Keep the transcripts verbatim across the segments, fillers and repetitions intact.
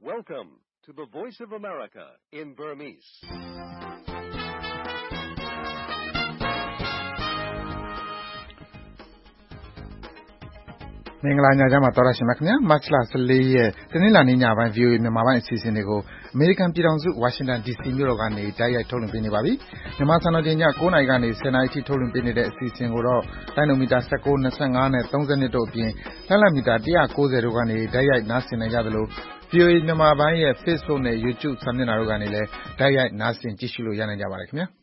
Welcome to the Voice of America in Burmese. ။မင်္ဂလာညချမ်းပါသောတရှင်များခင်ဗျာ။ မတ်လ ၁၄ ရက်တနင်္လာနေ့ညပိုင်း ဗွီအိုအေမြန်မာပိုင်းအစီအစဉ်တွေကိုအမေရိကန်ပြည်ထောင်စုဝါရှင်တန်ဒီစီမြို့တော်ကနေတိုက်ရိုက်ထုတ်လွှင့်ပေးနေပါပြီ။မြန်မာစံတော်ချိန်ည ၉ နာရီကနေ ၁၀ နာရီအထိထုတ်လွှင့်ပေးနေတဲ့အစီအစဉ်ကိုတော့လိုင်းနိုမီတာ ၁၉, ၂၅ နဲ့ ၃၂ တို့အပြင်လှမ်းမီတာ ၁၉၀ တို့ကနေတိုက်ရိုက်နားဆင်နိုင်ကြသလို ဗွီအိုအေမြန်မာပိုင်းရဲ့ Facebook နဲ့ YouTube စာမျက်နှာတို့ကနေလည်းတိုက်ရိုက်နားဆင်ကြည့်ရှုလို့ရနိုင်ကြပါတယ်ခင်ဗျာ။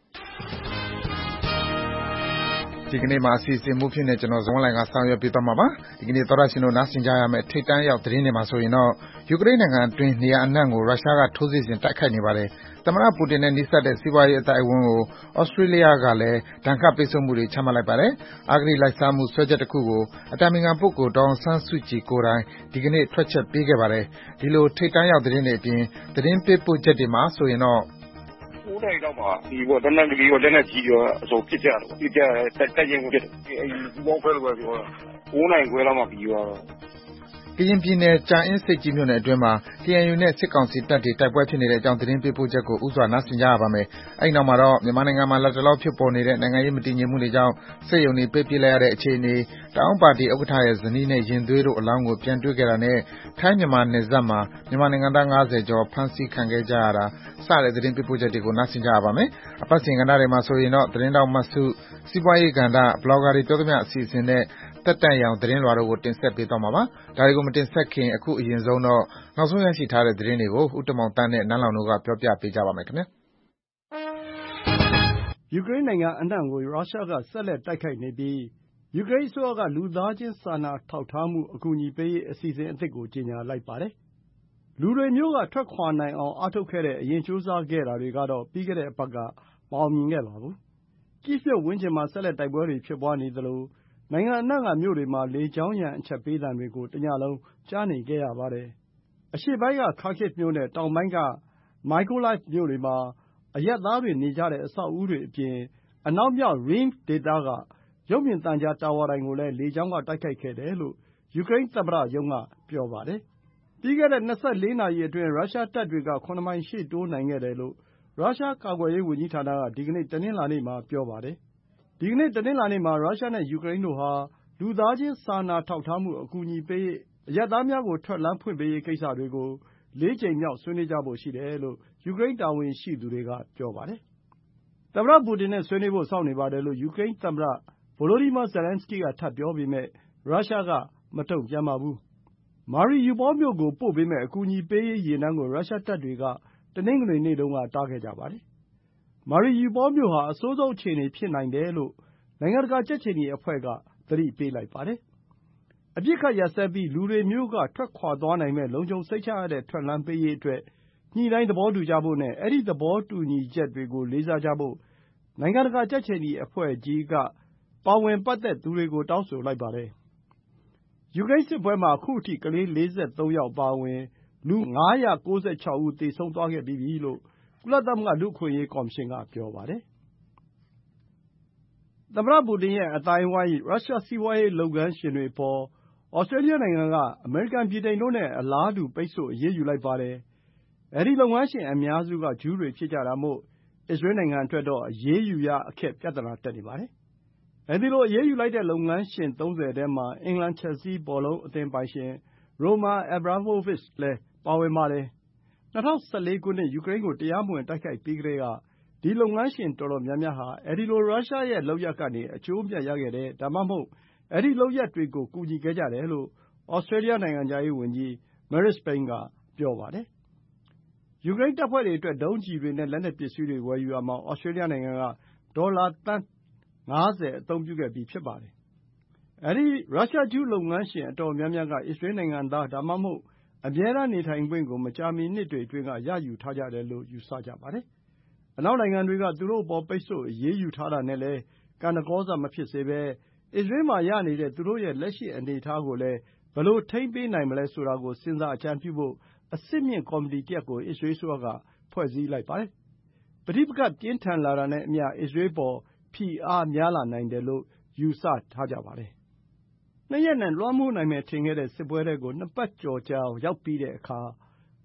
ဒီကနေ့မှာအစီအစဉ်မှုဖြစ်နေကျွန်တော်ဇွန်လိုင်ကဆောင်ရွက်ပေးသွားမှာပါဒီကနေ့သောရရှင်တို့နားဆင်ကြရမယ့်ထိတ်တန်းရောက်သတင်းတွေမှာဆိုရင်တော့ယူကရိန်းနိုင်ငံအတွင်းနေရာအနှံ့ကိုရုရှားကထိုးစစ်ဆင်တိုက်ခိုက်နေပါတယ်သမ္မတပူတင်နဲ့နှိစက်တဲ့စီးပွားရေးအတိုင်းအဝန်ကိုဩစတြေးလျကလည်းဒဏ်ခတ်ပိတ်ဆို့မှုတွေချမှတ်လိုက်ပါတယ်အဂတိလိုက်စားမှုဆွဲချက်တစ်ခုကိုအတိုင်ပင်ခံပုဂ္ဂိုလ်ဒေါအောင်ဆန်းစုကြည်ကိုယ်တိုင်ဒီကနေ့ထွက်ချက်ပေးခဲ့ပါတယ်ဒီလိုထိတ်တန်းရောက်သတင်းတွေအပြင်သတင်းပေးပို့ချက်တွေမှာဆိုရင်တော့၉နာရီလောက်မှာဒီပေါ့တနက်ကလေးရောလက်နဲ့ကြီးရောအစုံဖြစ်ကြတယ်ပေါ့ဖြစ်ကြတက်တက်ရင်ဖြစ်တယ်အဲဒီဘောခွဲလို့ပဲပြောတာ၉နာရီခွဲလောက်မှပြီးသွားတော့ကရင်ပြည်နယ်ကြာအင်းဆိပ်ကြီးမြို့နယ်အတွင်းမှာ ကေအန်ယူ နဲ့စစ်ကောင်စီတပ်တွေတိုက်ပွဲဖြစ်နေတဲ့အကြောင်းသတင်းပေးပို့ချက်ကိုဥစွာနားဆင်ကြရပါမယ်။အဲဒီနောက်မှာတော့မြန်မာနိုင်ငံမှာလက်တလောဖြစ်ပေါ်နေတဲ့နိုင်ငံရေးမတည်ငြိမ်မှုတွေကြောင့်စက်ရုံတွေပိတ်ပစ်လိုက်ရတဲ့အခြေအနေ၊တအောင်းပါတီဥက္ကဋ္ဌရဲ့ဇနီးနဲ့ရင်သွေးတို့အလောင်းကိုပြန်တွေ့ခဲ့တာနဲ့ထိုင်းမြန်မာနယ်စပ်မှာမြန်မာနိုင်ငံသား ၅၀ ကျော်ဖမ်းဆီးခံခဲ့ကြရတာစတဲ့သတင်းပေးပို့ချက်တွေကိုနားဆင်ကြရပါမယ်။အပတ်စဉ်ကဏ္ဍတွေမှာဆိုရင်တော့သတင်းတောက်မတ်စုစီးပွားရေးကဏ္ဍဘလော့ဂါတွေပြောသမျှအစီအစဉ်နဲ့တက်တန့်ရောင်သတင်းလွှာတို့ကိုတင်ဆက်ပေးသွားမှာပါ။ဒါတွေကိုမတင်ဆက်ခင်အခုအရင်ဆုံးတော့နောက်ဆုံးရရှိထားတဲ့သတင်းတွေကိုဦးတမောင်တန်းနဲ့နန်းလောင်တို့ကပြောပြပေးကြပါမယ်ခင်ဗျာ။ယူကရိန်းနိုင်ငံအနှံ့ကိုရုရှားကဆက်လက်တိုက်ခိုက်နေပြီးယူကရိန်းအစိုးရကလူသားချင်းစာနာထောက်ထားမှုအကူအညီပေးရေးအစီအစဉ်အသစ်ကိုကြေညာလိုက်ပါတယ်။လူတွေမြို့ကထွက်ခွာနိုင်အောင်အားထုတ်ခဲ့တဲ့အရင်ကြိုးစားခဲ့တာတွေကတော့ပြီးခဲ့တဲ့အပတ်ကမအောင်မြင်ခဲ့ပါဘူး။ကိဗ်မြို့ဝန်းကျင်မှာဆက်လက်တိုက်ပွဲတွေဖြစ်ပွားနေသလိုနိုင်ငံအနှံ့ကမြို့တွေမှာလေကြောင်းရန်အချက်ပေးသံတွေကိုတညလုံးကြားနေခဲ့ရပါတယ်။အရှေ့ပိုင်းကခါခစ်မြို့နဲ့တောင်ပိုင်းကမိုက်ကိုလိုက်မြို့တွေမှာအရပ်သားတွေနေကြတဲ့အဆောက်အဦတွေအပြင်အနောက်မြောက် Rivne ဒေသကရုပ်မြင်သံကြားတာဝါတိုင်ကိုလည်းလေကြောင်းကတိုက်ခိုက်ခဲ့တယ်လို့ယူကရိန်းသမ္မတရုံးကပြောပါတယ်။ပြီးခဲ့တဲ့၂၄နာရီအတွင်းရုရှားတပ်တွေက ခုနစ်မိုင်ရှေ့တိုးနိုင်ခဲ့တယ်လို့ရုရှားကာကွယ်ရေးဝန်ကြီးဌာနကဒီကနေ့တနင်္လာနေ့မှာပြောပါတယ်။ဒီကနေ့တနင်္လာနေ့မှာရုရှားနဲ့ယူကရိန်းတို့ဟာလူသားချင်းစာနာထောက်ထားမှုအကူအညီပေးရေးအရပ်သားများကိုထွက်လမ်းဖွင့်ပေးရေးကိစ္စတွေကိုလေးကြိမ်မြောက်ဆွေးနွေးကြဖို့ရှိတယ်လို့ယူကရိန်းတာဝန်ရှိသူတွေကပြောပါတယ်။သမ္မတပူတင်နဲ့ဆွေးနွေးဖို့စောင့်နေပါတယ်လို့ယူကရိန်းသမ္မတ Volodymyr Zelenskyy ကထပ်ပြောပေမယ့်ရုရှားကမတုံ့ပြန်ပါဘူး။ Mariupol မြို့ကိုပို့ပေးမယ့်အကူအညီပေးရေးယာဉ်တန်းကိုရုရှားတပ်တွေကတနင်္ဂနွေနေ့တုန်းကတားခဲ့ကြပါတယ်။ Mariupol မြို့ဟာအဆိုးဆုံးအခြေအနေဖြစ်နိုင်တယ်လို့နိုင်ငံတကာကြက်ခြေနီအဖွဲ့ကသတိပေးလိုက်ပါတယ်။အပစ်အခတ်ရပ်စဲပြီးလူတွေမြို့ကထွက်ခွာသွားနိုင်မယ့်လုံခြုံစိတ်ချရတဲ့ထွက်လမ်းပေးရေးအတွက်ညှိနှိုင်းသဘောတူကြဖို့နဲ့အဲဒီသဘောတူညီချက်တွေကိုလေးစားကြဖို့နိုင်ငံတကာကြက်ခြေနီအဖွဲ့ကြီးကပါဝင်ပတ်သက်သူတွေကိုတောင်းဆိုလိုက်ပါတယ်။ယူကရိန်းစစ်ပွဲမှာခုထိကလေး လေးဆယ်သုံး ယောက်အပါအဝင်လူ ငါးရာကိုးဆယ်ခြောက် ဦးသေဆုံးသွားခဲ့ပြီးပြီလို့ကုလသမဂ္ဂလူ့အခွင့်အရေးကော်မရှင်ကပြောပါတယ်။သမ္မတပူတင်ရဲ့အသိုင်းအဝိုင်းရုရှားစီးပွားရေးလုပ်ငန်းရှင်တွေအပေါ်ဩစတြေးလျနိုင်ငံကအမေရိကန်ဗြိတိန်တို့နဲ့အလားတူပိတ်ဆို့အရေးယူလိုက်ပါတယ်။အဲဒီလုပ်ငန်းရှင်အများစုကဂျူးတွေဖြစ်ကြတာမို့အစ္စရေးနိုင်ငံအတွက်တော့အရေးယူရအခက်ပြဿနာတက်နေပါတယ်။အဲဒီလိုအရေးယူလိုက်တဲ့လုပ်ငန်းရှင်သုံးဆယ်ထဲမှာအင်္ဂလန်ချက်ဇီးဘောလုံးအသင်းပိုင်ရှင် Roman Abramovich လည်းပါဝင်ပါတယ်။၂၀၁၄ ခုနှစ်ယူကရိန်းကိုတရားမဝင်တိုက်ခိုက်ပြီးကတည်းကဒီလုပ်ငန်းရှင်တော်တော်များများဟာအဲဒီလိုရုရှားရဲ့လုပ်ရပ်ကနေအကျိုးအမြတ်ရခဲ့တယ်ဒါမှမဟုတ်အဲဒီလုပ်ရပ်တွေကိုကူညီခဲ့ကြတယ်လို့ဩစတြေးလျနိုင်ငံခြားရေးဝန်ကြီး Marise Payne ကပြောပါတယ်။ယူကရိန်းတပ်ဖွဲ့တွေအတွက်ဒုံးကျည်တွေနဲ့လက်နက်ပစ္စည်းတွေဝယ်ယူရာမှာဩစတြေးလျနိုင်ငံကဒေါ်လာသန်းငါးဆယ်အသုံးပြုခဲ့ပြီးဖြစ်ပါတယ်။အဲဒီရုရှားဂျူးလုပ်ငန်းရှင်အတော်များများကအစ္စရေးနိုင်ငံသားဒါမှမဟုတ်အမြဲတမ်းနေထိုင်ခွင့်ကိုမကြာမီနှစ်တွေအတွင်းကရယူထားကြတယ်လို့ယူဆကြပါတယ်။အနောက်နိုင်ငံတွေကသူတို့အပေါ်ပိတ်ဆို့အရေးယူထားတာနဲ့လည်းကဏ္ဍကောစမဖြစ်စေဘဲအစ္စရေးမှာရနေတဲ့သူတို့ရဲ့လက်ရှိအနေအထားကိုလည်းဘယ်လိုထိန်းပေးနိုင်မလဲဆိုတာကိုစဉ်းစားအကြံပြုဖို့အဆင့်မြင့်ကော်မတီတရပ်ကိုအစ္စရေးအစိုးရကဖွဲ့စည်းလိုက်ပါတယ်။ပဋိပက္ခပြင်းထန်လာတာနဲ့အမျှအစ္စရေးအပေါ်ဖိအားများလာနိုင်တယ်လို့ယူဆထားကြပါတယ်။နှစ်ရက်နဲ့လွှမ်းမိုးနိုင်မယ်ထင်ခဲ့တဲ့စစ်ပွဲထဲကိုနှစ်ပတ်ကျော်ကြာရောက်ပြီးတဲ့အခါ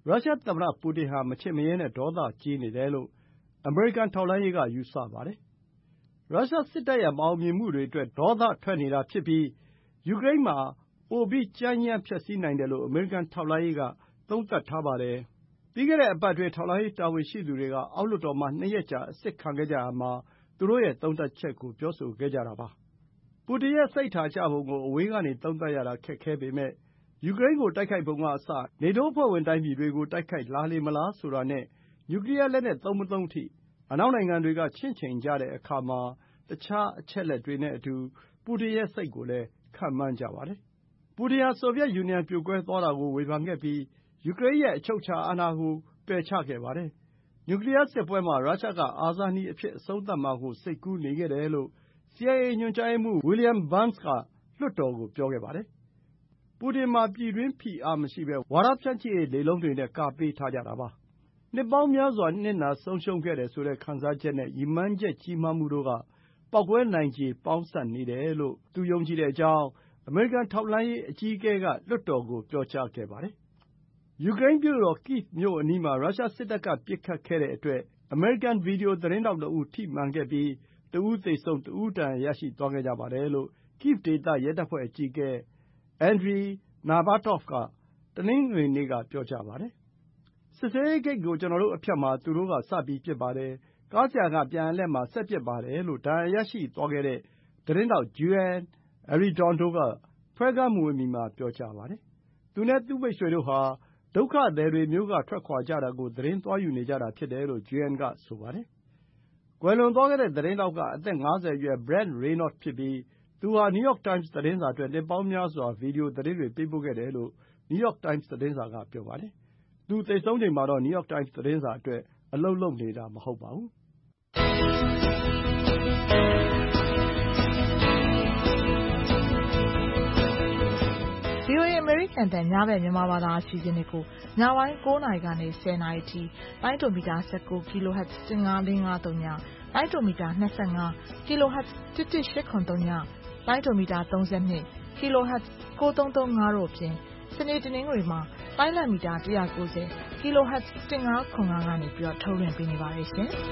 ရုရှားသမ္မတပူတင်ဟာမချစ်မရဲနဲ့ဒေါသကြီးနေတယ်လို့အမေရိကန်ထောက်လှမ်းရေးကယူဆပါတယ်။ရုရှားစစ်တပ်ရဲ့မအောင်မြင်မှုတွေအတွက်ဒေါသထွက်နေတာဖြစ်ပြီးယူကရိန်းမှာပိုပြီးကြမ်းကြမ်းဖျက်ဆီးနိုင်တယ်လို့အမေရိကန်ထောက်လှမ်းရေးကသုံးသပ်ထားပါတယ်။ပြီးခဲ့တဲ့အပတ်အတွင်းထောက်လှမ်းရေးတာဝန်ရှိသူတွေကအောက်လွှတ်တော်မှာနှစ်ရက်ကြာအစစ်ခံခဲ့ကြရာမှာသူတို့ရဲ့သုံးသပ်ချက်ကိုပြောဆိုခဲ့ကြတာပါ။ပူတင်ရဲ့စိတ်ဓာတ်ကျပုံကိုအဝေးကနေသုံးသပ်ရတာခက်ခဲပေမဲ့ယူကရိန်းကိုတိုက်ခိုက်ပုံကအစနေတိုးအဖွဲ့ဝင်တိုင်းပြည်တွေကိုတိုက်ခိုက်လာလေမလားဆိုတာနဲ့နျူကလီးယားလက်နက်သုံးမသုံးထိအနောက်နိုင်ငံတွေကချင့်ချိန်ကြတဲ့အခါမှာတခြားအချက်လက်တွေနဲ့အတူပူတင်ရဲ့စိတ်ကိုလည်းခန့်မှန်းကြပါတယ်။ပူတင်ဟာဆိုဗီယက်ယူနီယံပြိုကွဲသွားတာကိုဝေဖန်ခဲ့ပြီးယူကရိန်းရဲ့အချုပ်အခြာအာဏာကိုပယ်ချခဲ့ပါတယ်။နျူကလီးယားစစ်ပွဲမှာရုရှားကအာဇာနည်အဖြစ်အဆုံးသတ်မှာကိုစိတ်ကူးနေခဲ့တယ်လို့ စီ အိုင် အေ ညွှန်ကြားရေးမှူး William Burns ကလွှတ်တော်ကိုပြောခဲ့ပါတယ်။ပူတင်မှာပြည်တွင်းဖိအားမရှိဘဲဝါဒဖြန့်ချိရေးလေလုံးတွေနဲ့ကာပေးထားကြတာပါ။နှစ်ပေါင်းများစွာနစ်နာဆုံးရှုံးခဲ့တယ်ဆိုတဲ့ခံစားချက်နဲ့ရည်မှန်းချက်ကြီးမားမှုတို့ကပေါက်ကွဲနိုင်ခြေပေါင်းစပ်နေတယ်လို့သူယုံကြည်တဲ့အကြောင်းအမေရိကန်ထောက်လှမ်းရေးအကြီးအကဲကလွှတ်တော်ကိုပြောကြားခဲ့ပါတယ်။ယူကရိန်းမြို့တော် Kyiv မြို့အနီးမှာရုရှားစစ်တပ်ကပစ်ခတ်ခဲ့တဲ့အတွက်အမေရိကန်ဗီဒီယိုသတင်းထောက်နှစ်ဦးထိမှန်ခဲ့ပြီးတဦးသေဆုံးတဦးဒဏ်ရာရရှိသွားခဲ့ကြပါတယ်လို့ Kyiv ဒေသရဲတပ်ဖွဲ့အကြီးအကဲ Andriy Nabokov ကတနင်္ဂနွေနေ့ကပြောကြားပါတယ်။စစ်ဆေးရေးဂိတ်ကိုကျွန်တော်တို့အဖြတ်မှာသူတို့ကစပြီးပစ်ပါတယ်။ကားဆရာကပြန်အလှည့်မှာဆက်ပစ်ပါတယ်လို့ဒဏ်ရာရရှိသွားခဲ့တဲ့သတင်းထောက် Joanne Arredondo က Praga မြွေမီမှာပြောကြားပါတယ်။သူနဲ့သူ့မိတ်ဆွေတို့ဟာဒုက္ခသည်တွေမြို့ကထွက်ခွါကြတာကိုသတင်းသွားယူနေကြတာဖြစ်တယ်လို့ Joanne ကဆိုပါတယ်။ကွယ်လွန်သွားခဲ့တဲ့သတင်းထောက်ကအသက်ငါးဆယ်အရွယ် Brent Renaud ဖြစ်ပြီးသူဟာ New York Times သတင်းစာအတွက်နှစ်ပေါင်းများစွာဗီဒီယိုသတင်းတွေပေးပို့ခဲ့တယ်လို့ New York Times သတင်းစာကပြောပါတယ်။သူသေဆုံးချိန်မှာတော့ New York Times သတင်းစာအတွက်အလုပ်လုပ်နေတာမဟုတ်ပါဘူး။ဗွီအိုအေ အမေရိကန်အသံညဘက်မြန်မာဘာသာအစီအစဉ်တွေကိုညပိုင်းကိုးနာရီကနေဆယ်နာရီထိလိုင်းဒိုမီတာ၁၉ kHz ၁၅၄၅၃ညလိုင်းဒိုမီတာ၂၅ kHz ၁၁၈၇၃ညလိုင်းဒိုမီတာ၃၂ kHz ၉၃၃၅တို့အပြင်စနေတနင်္ဂနွေမှာလိုင်းလံမီတာ၁၉၀ kHz ၁၅၇၅ကနေပြီးတော့ထုတ်လွှင့်ပေးနေပါတယ်ရှင်။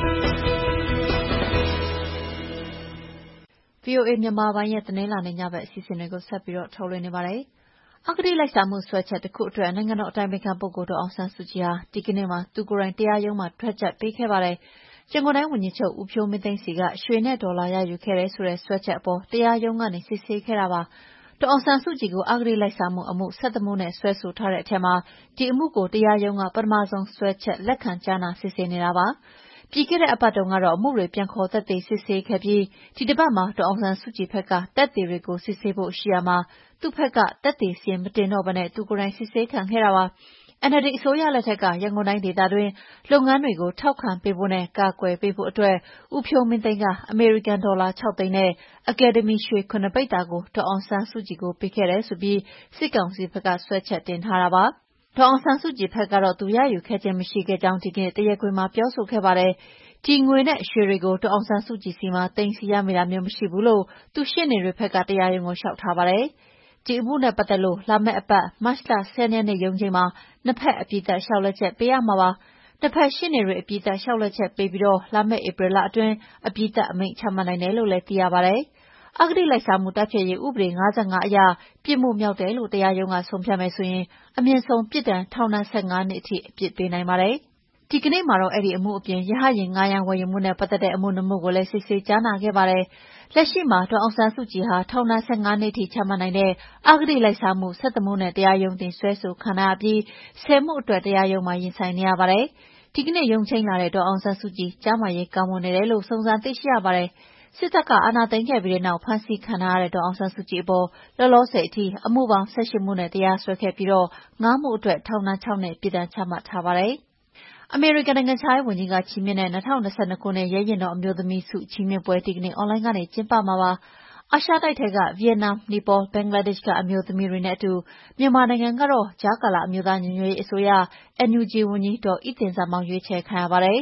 ဗွီအိုအေမြန်မာပိုင်းရဲ့သတင်းလာနေညဘက်အစီအစဉ်တွေကိုဆက်ပြီးတော့ထုတ်လွှင့်နေပါတယ်။အဂတိလိုက်စားမှုဆွဲချက်တစ်ခုအတွက်နိုင်ငံတော်အတိုင်ပင်ခံပုဂ္ဂိုလ်ဒေါ်အောင်ဆန်းစုကြည်ဟာဒီကနေ့မှာသူကိုယ်တိုင်တရားရုံးမှာထွက်ချက်ပေးခဲ့ပါတယ်။ရန်ကုန်တိုင်းဝန်ကြီးချုပ်ဦးဖြိုးမင်းသိန်းစီကရွှေနဲ့ဒေါ်လာရယူခဲ့တယ်ဆိုတဲ့ဆွဲချက်အပေါ်တရားရုံးကနေစစ်ဆေးခဲ့တာပါ။ဒေါ်အောင်ဆန်းစုကြည်ကိုအဂတိလိုက်စားမှုအမှု၁၁မှုနဲ့ဆွဲဆိုထားတဲ့အထက်မှာဒီအမှုကိုတရားရုံးကပထမဆုံးဆွဲချက်လက်ခံကြားနာစစ်ဆေးနေတာပါ။ပြီးခဲ့တဲ့အပတ်တုန်းကတော့အမှုတွေပြန်ခေါ်သက်သေစစ်ဆေးခဲ့ပြီးဒီတစ်ပတ်မှာဒေါ်အောင်ဆန်းစုကြည်ဘက်ကသက်သေတွေကိုစစ်ဆေးဖို့ရှိရမှာသူ့ဘက်ကသက်သေစီရင်မတင်တော့ဘဲနဲ့သူကိုယ်တိုင်စစ်ဆေးခံခဲ့တာပါ။ အန် အယ်လ် ဒီ အစိုးရလက်ထက်ကရန်ကုန်တိုင်းဒေသတွင်းလုပ်ငန်းတွေကိုထောက်ခံပေးဖို့နဲ့ကာကွယ်ပေးဖို့အတွက်ဦးဖြိုးမင်းသိန်းကအမေရိကန်ဒေါ်လာ၆သိန်းနဲ့အကယ်ဒမီရွှေခုနစ်ပိဿာကိုဒေါ်အောင်ဆန်းစုကြည်ကိုပေးခဲ့တယ်ဆိုပြီးစစ်ကောင်စီဘက်ကဆွဲချက်တင်ထားတာပါ။ဒေါ်အောင်ဆန်းစုကြည်ဘက်ကတော့သူရယူခဲ့ခြင်းမရှိခဲ့ကြောင်းဒီကနေ့တရားခွင်မှာပြောဆိုခဲ့ပါတယ်။ဒီငွေနဲ့ရွှေတွေကိုဒေါ်အောင်ဆန်းစုကြည်စီမှာသိမ်းဆည်းရမိတာမျိုးမရှိဘူးလို့သူရှေ့နေတွေဘက်ကတရားရုံးကိုလျှောက်ထားပါတယ်။ဒီအမှုနဲ့ပတ်သက်လို့လာမယ့်အပတ်မတ်လ၁၀ရက်နေ့ရုံးချိန်မှာနှစ်ဖက်အပြီးသတ်လျှောက်လဲချက်ပေးရမှာပါ။နှစ်ဖက်ရှေ့နေတွေအပြီးသတ်လျှောက်လဲချက်ပေးပြီးတော့လာမယ့်ဧပြီလအတွင်းအပြီးသတ်အမိန့်ချမှတ်နိုင်တယ်လို့လည်းသိရပါတယ်။အဂတိလိုက်စားမှုတိုက်ဖျက်ရေးဥပဒေ၅၅အရပြစ်မှုမြောက်တယ်လို့တရားရုံးကဆုံးဖြတ်မယ်ဆိုရင်အမြင့်ဆုံးပြစ်ဒဏ်ထောင်ဒဏ်၁၅နှစ်အထိအပြစ်ပေးနိုင်ပါတယ်။ဒီကနေ့မှာတော့အဲ့ဒီအမှုအပြင်ရဟတ်ယာဉ်ငှားရမ်းဝယ်ယူမှုနဲ့ပတ်သက်တဲ့အမှုနှစ်မှုကိုလည်းစစ်ဆေးကြားနာခဲ့ပါတယ်။လက်ရှိမှာဒေါ်အောင်ဆန်းစုကြည်ဟာထောင်ဒဏ်၁၅နှစ်ထိချမှတ်နိုင်တဲ့အဂတိလိုက်စားမှု၁၁မှုနဲ့တရားရုံးတင်စွဲဆိုခံရပြီး၁၀မှုအတွက်တရားရုံးမှာရင်ဆိုင်နေရပါတယ်။ဒီကနေ့ရုံးချိန်းလာတဲ့ဒေါ်အောင်ဆန်းစုကြည်ကျန်းမာရေးကောင်းမွန်နေတယ်လို့စုံစမ်းသိရှိရပါတယ်။စစ်တပ်ကအာဏာသိမ်းခဲ့ပြီးတဲ့နောက်ဖမ်းဆီးခံထားရတဲ့ဒေါ်အောင်ဆန်းစုကြည်အပေါ်လောလောဆယ်အထိအမှုပေါင်း၁၈မှုနဲ့တရားစွဲခဲ့ပြီးတော့၅မှုအတွက်ထောင်ဒဏ်၆နှစ်ပြစ်ဒဏ်ချမှတ်ထားပါတယ်။အမေရိကန်နိုင်ငံခြားရေးဝန်ကြီးကချီးမြှင့်တဲ့၂၀၂၂ခုနှစ်ရဲရင်တော်အမျိုးသမီးဆုချီးမြှင့်ပွဲဒီကနေ့အွန်လိုင်းကနေကျင်းပမှာပါ။အာရှတိုက်ထဲကဗီယက်နမ်၊နီပေါ၊ဘင်္ဂလားဒေ့ရှ်ကအမျိုးသမီးတွေနဲ့အတူမြန်မာနိုင်ငံကတော့ကြားကာလအမျိုးသားညီညွတ်ရေးအစိုးရ အန် ယူ ဂျီ ဝန်ကြီးဒေါ်အိသဉ္ဇာမောင်ရွေးချယ်ခံရပါတယ်။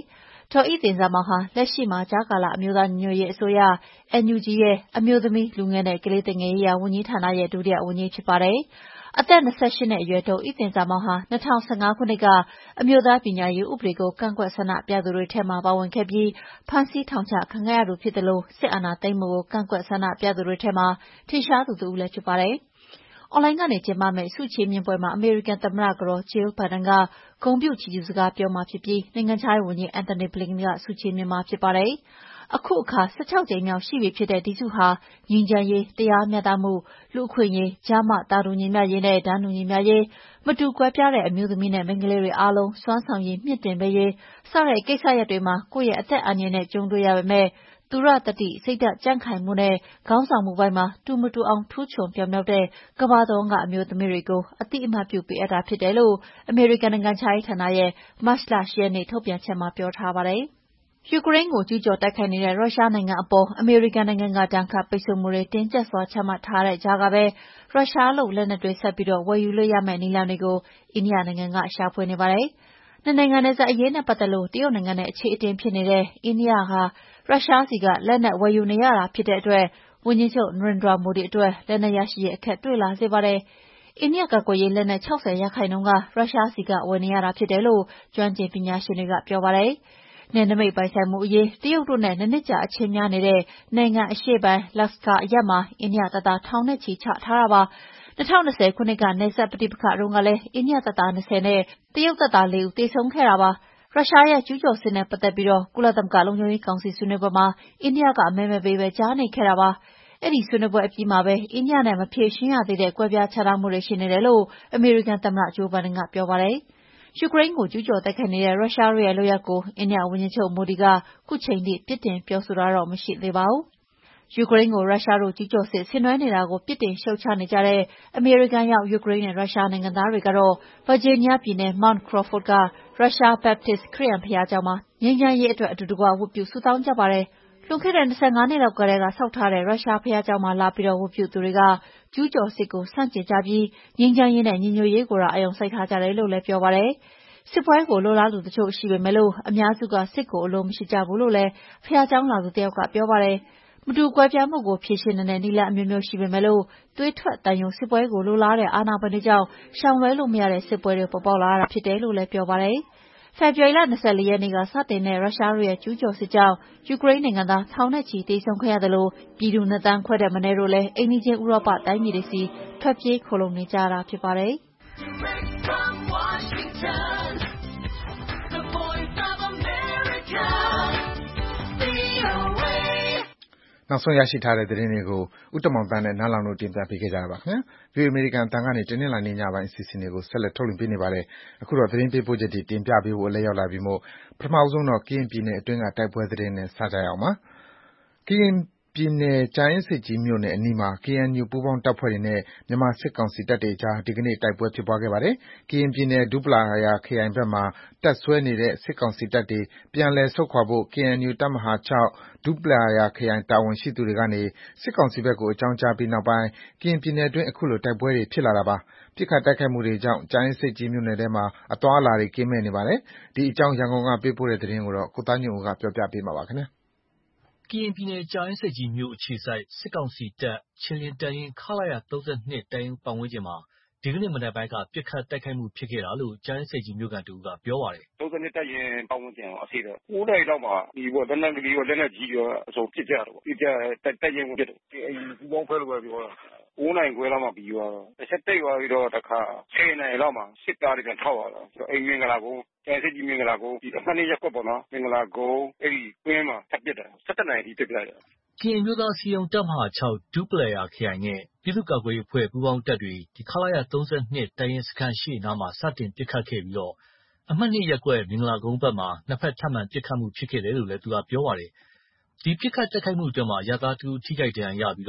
ဒေါ်ဤတင်ဇာမောင်ဟာလက်ရှိမှာကြားကာလအမျိုးသားညီညွတ်ရေးအစိုးရ အန် ယူ ဂျီ ရဲ့အမျိုးသမီးလူငယ်နဲ့ကလေးသူငယ်ရေးရာဝန်ကြီးဌာနရဲ့ဒုတိယဝန်ကြီးဖြစ်ပါတယ်။အသက်၂၈နှစ်အရွယ်ဒေါ်ဤတင်ဇာမောင်ဟာ၂၀၁၅ခုနှစ်ကအမျိုးသားပညာရေးဥပဒေကိုကန့်ကွက်ဆန္ဒပြသူတွေထဲမှာပါဝင်ခဲ့ပြီးဖမ်းဆီးထောင်ချခံခဲ့ရသူဖြစ်တယ်လို့စစ်အာဏာသိမ်းမှုကိုကန့်ကွက်ဆန္ဒပြသူတွေထဲမှာထင်ရှားသူတစ်ဦးလည်းဖြစ်ပါတယ်။အွန်လိုင်းကနေကျင်းပမယ့်ဆုချီးမြှင့်ပွဲမှာအမေရိကန်သမ္မတကတော် Jill Biden ကဂုဏ်ပြုချီးကျူးစကားပြောမှာဖြစ်ပြီးနိုင်ငံခြားရေးဝန်ကြီး Antony Blinken ကဆုချီးမြှင့်မှာဖြစ်ပါတယ်။အခုအခါ၁၆ကြိမ်မြောက်ရှိပြီဖြစ်တဲ့ဒီဆုဟာငြိမ်းချမ်းရေး၊တရားမျှတမှု၊လူ့အခွင့်အရေး၊ကျားမသာတူညီမျှရေးနဲ့တန်းတူညီမျှရေး၊မတူကွဲပြားတဲ့အမျိုးသမီးနဲ့မိန်းကလေးတွေအားလုံးစွမ်းဆောင်ရည်မြှင့်တင်ပေးရေးစတဲ့ကိစ္စရပ်တွေမှာကိုယ့်ရဲ့အသက်အန္တရာယ်နဲ့ကြုံတွေ့ရပေမယ့်သူရသတိစိတ်ဓာတ်ကြံ့ခိုင်မှုနဲ့ခေါင်းဆောင်မှုပိုင်းမှာတူမတူအောင်ထူးချွန်ပြောင်မြောက်တဲ့ကမ္ဘာတဝန်းကအမျိုးသမီးတွေကိုအသိအမှတ်ပြုပေးအပ်တာဖြစ်တယ်လို့အမေရိကန်နိုင်ငံခြားရေးဌာနရဲ့မတ်လ၈ရက်နေ့ထုတ်ပြန်ချက်မှာပြောထားပါတယ်။ယူကရိန်းကိုကျူးကျော်တိုက်ခိုက်နေတဲ့ရုရှားနိုင်ငံအပေါ်အမေရိကန်နိုင်ငံကဒဏ်ခတ်ပိတ်ဆို့မှုတွေတင်းကျပ်စွာချမှတ်ထားတဲ့ကြားကပဲရုရှားလုပ်လက်နက်တွေဆက်ပြီးဝယ်ယူလို့ရမယ့်နည်းလမ်းတွေကိုအိန္ဒိယနိုင်ငံကရှာဖွေနေပါတယ်။နှစ်နိုင်ငံနယ်စပ်အရေးနဲ့ပတ်သက်လို့တရုတ်နိုင်ငံနဲ့အခြေအတင်ဖြစ်နေတဲ့အိန္ဒိယဟာရုရှားဆီကလက်နက်ဝယ်ယူနေရတာဖြစ်တဲ့အတွက်ဝန်ကြီးချုပ်နရိန်ဒရာမိုဒီအတွက်လက်နက်ရရှိရေးအခက်တွေ့လာစေပါတယ်။အိန္ဒိယကာကွယ်ရေးလက်နက်၆၀ရာခိုင်နှုန်းကရုရှားဆီကဝယ်နေရတာဖြစ်တယ်လို့ကျွမ်းကျင်ပညာရှင်တွေကပြောပါတယ်။နယ်နိမိတ်ပိုင်ဆိုင်မှုအရေးတရုတ်တို့နဲ့နှစ်နှစ်ကြာအချင်းများနေတဲ့နိုင်ငံအရှေ့ပိုင်းလက်စကာအရပ်မှာအိန္ဒိယတပ်သားထောင်နဲ့ချီချထားတာပါ။၂၀၂၀ခုနှစ်ကနယ်စပ်ပဋိပက္ခတုန်းကလည်းအိန္ဒိယတပ်သား၂၀နဲ့တရုတ်တပ်သား၄ဦးသေဆုံးခဲ့တာပါ။ရုရှားရဲ့ကျူးကျော်စစ်နဲ့ပတ်သက်ပြီးကုလသမဂ္ဂလုံခြုံရေးကောင်စီဆွေးနွေးပွဲမှာအိန္ဒိယကမဲမပေးပဲကြားနေခဲ့တာပါ။အဲဒီဆွေးနွေးပွဲအပြီးမှာပဲအိန္ဒိယနဲ့မဖြေရှင်းရသေးတဲ့ကွဲပြားခြားနားမှုတွေရှိနေတယ်လို့အမေရိကန်သမ္မတဂျိုးဘိုင်ဒန်ကပြောပါတယ်။ယူကရိန်းကိုကျူးကျော်တိုက်ခိုက်နေတဲ့ရုရှားတို့ရဲ့လုပ်ရပ်ကိုအိန္ဒိယဝန်ကြီးချုပ်မိုဒီကခုချိန်ထိပြစ်တင်ပြောဆိုတာတော့မရှိသေးပါဘူး။ယူကရိန်းကိုရုရှားတို့ကျူးကျော်စစ်ဆင်နွှဲနေတာကိုပြစ်တင်ရှုတ်ချနေကြတဲ့အမေရိကန်ရောက်ယူကရိန်းနဲ့ရုရှားနိုင်ငံသားတွေကတော့ဗာဂျီးနီးယားပြည်နယ် Mount Crawford ကရုရှား Baptist ခရစ်ယာန်ဘုရားကျောင်းမှာငြိမ်းချမ်းရေးအတွက်အတူတကွဝတ်ပြုဆုတောင်းကြပါတယ်။လွန်ခဲ့တဲ့၂၅နှစ်လောက်ကတည်းကဆောက်ထားတဲ့ရုရှားဘုရားကျောင်းမှာလာပြီးဝတ်ပြုသူတွေကကျူးကျော်စစ်ကိုဆန့်ကျင်ကြပြီးငြိမ်းချမ်းရေးနဲ့ညီညွတ်ရေးကိုသာအာရုံစိုက်ထားကြတယ်လို့လည်းပြောပါတယ်။စစ်ပွဲကိုလိုလားသူတချို့ရှိပေမယ့်အများစုကစစ်ကိုအလိုမရှိကြဘူးလို့လည်းဘုရားကျောင်းလာသူတယောက်ကပြောပါတယ်။မတူကွဲပြားမှုကိုဖြေရှင်းတဲ့နည်းလမ်းအမျိုးမျိုးရှိပေမယ့်သွေးထွက်သံယိုစစ်ပွဲကိုလိုလားတဲ့အာဏာပိုင်တွေကြောင့်ရှောင်လွှဲလို့မရတဲ့စစ်ပွဲတွေပေါ်ပေါက်လာရတာဖြစ်တယ်လို့လည်းပြောပါတယ်။ဖေဖော်ဝါရီလ၂၄ရက်နေ့ကစတင်တဲ့ရုရှားတို့ရဲ့ကျူးကျော်စစ်ကြောင့်ယူကရိန်းနိုင်ငံသားထောင်နဲ့ချီသေဆုံးခဲ့ရသလိုပြည်သူနှစ်သန်းခွဲထက်မနည်းတို့လည်းအိမ်နီးချင်းဥရောပတိုင်းပြည်တွေဆီထွက်ပြေးခိုလှုံနေကြတာဖြစ်ပါတယ်။။နောက်ဆုံးရရှိထားတဲ့သတင်းတွေကိုဦးတင်မောင်သန်းနဲ့နန်းလောင်ဝ်တို့တင်ပြပေးထားပါတယ်။ ဗွီအိုအေအမေရိကန်အသံကနေတနင်္လာနေ့ညပိုင်းအစီအစဉ်တွေကိုဆက်လက်ထုတ်လွှင့်ပေးနေပါတယ်။အခုတော့သတင်းပေးပို့ချက်တွေတင်ပြပေးဖို့အလှည့်ရောက်လာပြီမို့ပထမဆုံးတော့ကရင်ပြည်နယ်အတွင်းကတိုက်ပွဲသတင်းနဲ့စကြရအောင်ပါ။ကရင်ပြည်နယ်ကြာအင်းဆိပ်ကြီးမြို့နယ်အနီးမှာ ကေအန်ယူ ပူးပေါင်းတပ်ဖွဲ့တွေနဲ့မြန်မာစစ်ကောင်စီတပ်တွေအကြားဒီကနေ့တိုက်ပွဲဖြစ်ပွားခဲ့ပါတယ်။ကရင်ပြည်နယ်ဒူးပလာယာခရိုင်ဘက်မှာတပ်စွဲနေတဲ့စစ်ကောင်စီတပ်တွေပြန်လည်ဆုတ်ခွာဖို့ ကေအန်ယူ တပ်မဟာ ၆ ဒူးပလာယာခရိုင်တာဝန်ရှိသူတွေကနေစစ်ကောင်စီဘက်ကိုအကြောင်းကြားပြီးနောက်ပိုင်းကရင်ပြည်နယ်အတွင်းခုလိုတိုက်ပွဲတွေဖြစ်လာတာပါ။ပစ်ခတ်တိုက်ခိုက်မှုတွေကြောင့်ကြာအင်းဆိပ်ကြီးမြို့နယ်ထဲမှာအသွားအလာတွေကင်းမဲ့နေပါတယ်။ဒီအကြောင်းရန်ကုန်ကပေးပို့တဲ့သတင်းကိုကိုသားညွန့်ဦးကပြောပြပေးမှာပါ။ကရင်ပြည်နယ်ကြာအင်းဆိပ်ကြီးမြို့အခြေစိုက်စစ်ကောင်စီတပ်ခြေလျင်တပ်ရင်းခလရ၃၂တပ်ရင်းပတ်ဝန်းကျင်မှာဒီကနေ့မနက်ပိုင်းကပစ်ခတ်တိုက်ခိုက်မှုဖြစ်ခဲ့တာလို့ကြာအင်းဆိပ်ကြီးမြို့ခံတဦးကပြောပါတယ်။၃၂တပ်ရင်းပတ်ဝန်းကျင်အစီတော့၉နာရီလောက်မှာဒီပေါ့လက်နက်ကလေးရောလက်နက်ကြီးရောအစုံပစ်ကြတယ်ပေါ့ပစ်ကြတပ်ရင်းကိုပစ်တယ်အဲပူပေါင်းဖွဲ့လို့ပဲပြောတာ၉နာရီခွဲလောက်မှပြီးသွားတော့တစ်ချက်တိတ်သွားပြီးတော့တခါ၁၀နာရီလောက်မှာစစ်သားတွေပြန်ထောက်လာတော့အိမ်မင်္ဂလာကုန်းကျန်စစ်ကြီးမင်္ဂလာကုန်းဒီအမှတ်နှစ်ရပ်ကွက်ပေါ့နော်မင်္ဂလာကုန်းအဲ့ဒီကွင်းမှာဆက်ပစ်တယ်၁၇နာရီထိပစ်ပြရတယ်ကရင်မျိုးသားစီယုံတပ်မဟာ၆ဒူးပလာယာခရိုင်နဲ့ပြည်သူ့ကာကွယ်ရေးအဖွဲ့ပူးပေါင်းတပ်တွေဒီခလာရ၃၂တပ်ရင်းစခန်းရှိနားမှာစတင်ပစ်ခတ်ခဲ့ပြီးတော့အမှတ်နှစ်ရပ်ကွက်မင်္ဂလာကုန်းဘက်မှာနှစ်ဖက်ထပ်မံပစ်ခတ်မှုဖြစ်ခဲ့တယ်လို့လည်းသူကပြောပါတယ်။ဒီပစ်ခတ်တိုက်ခိုက်မှုအတွင်းမှာရသားတူထိခိုက်ဒဏ်ရာရပြီးတော့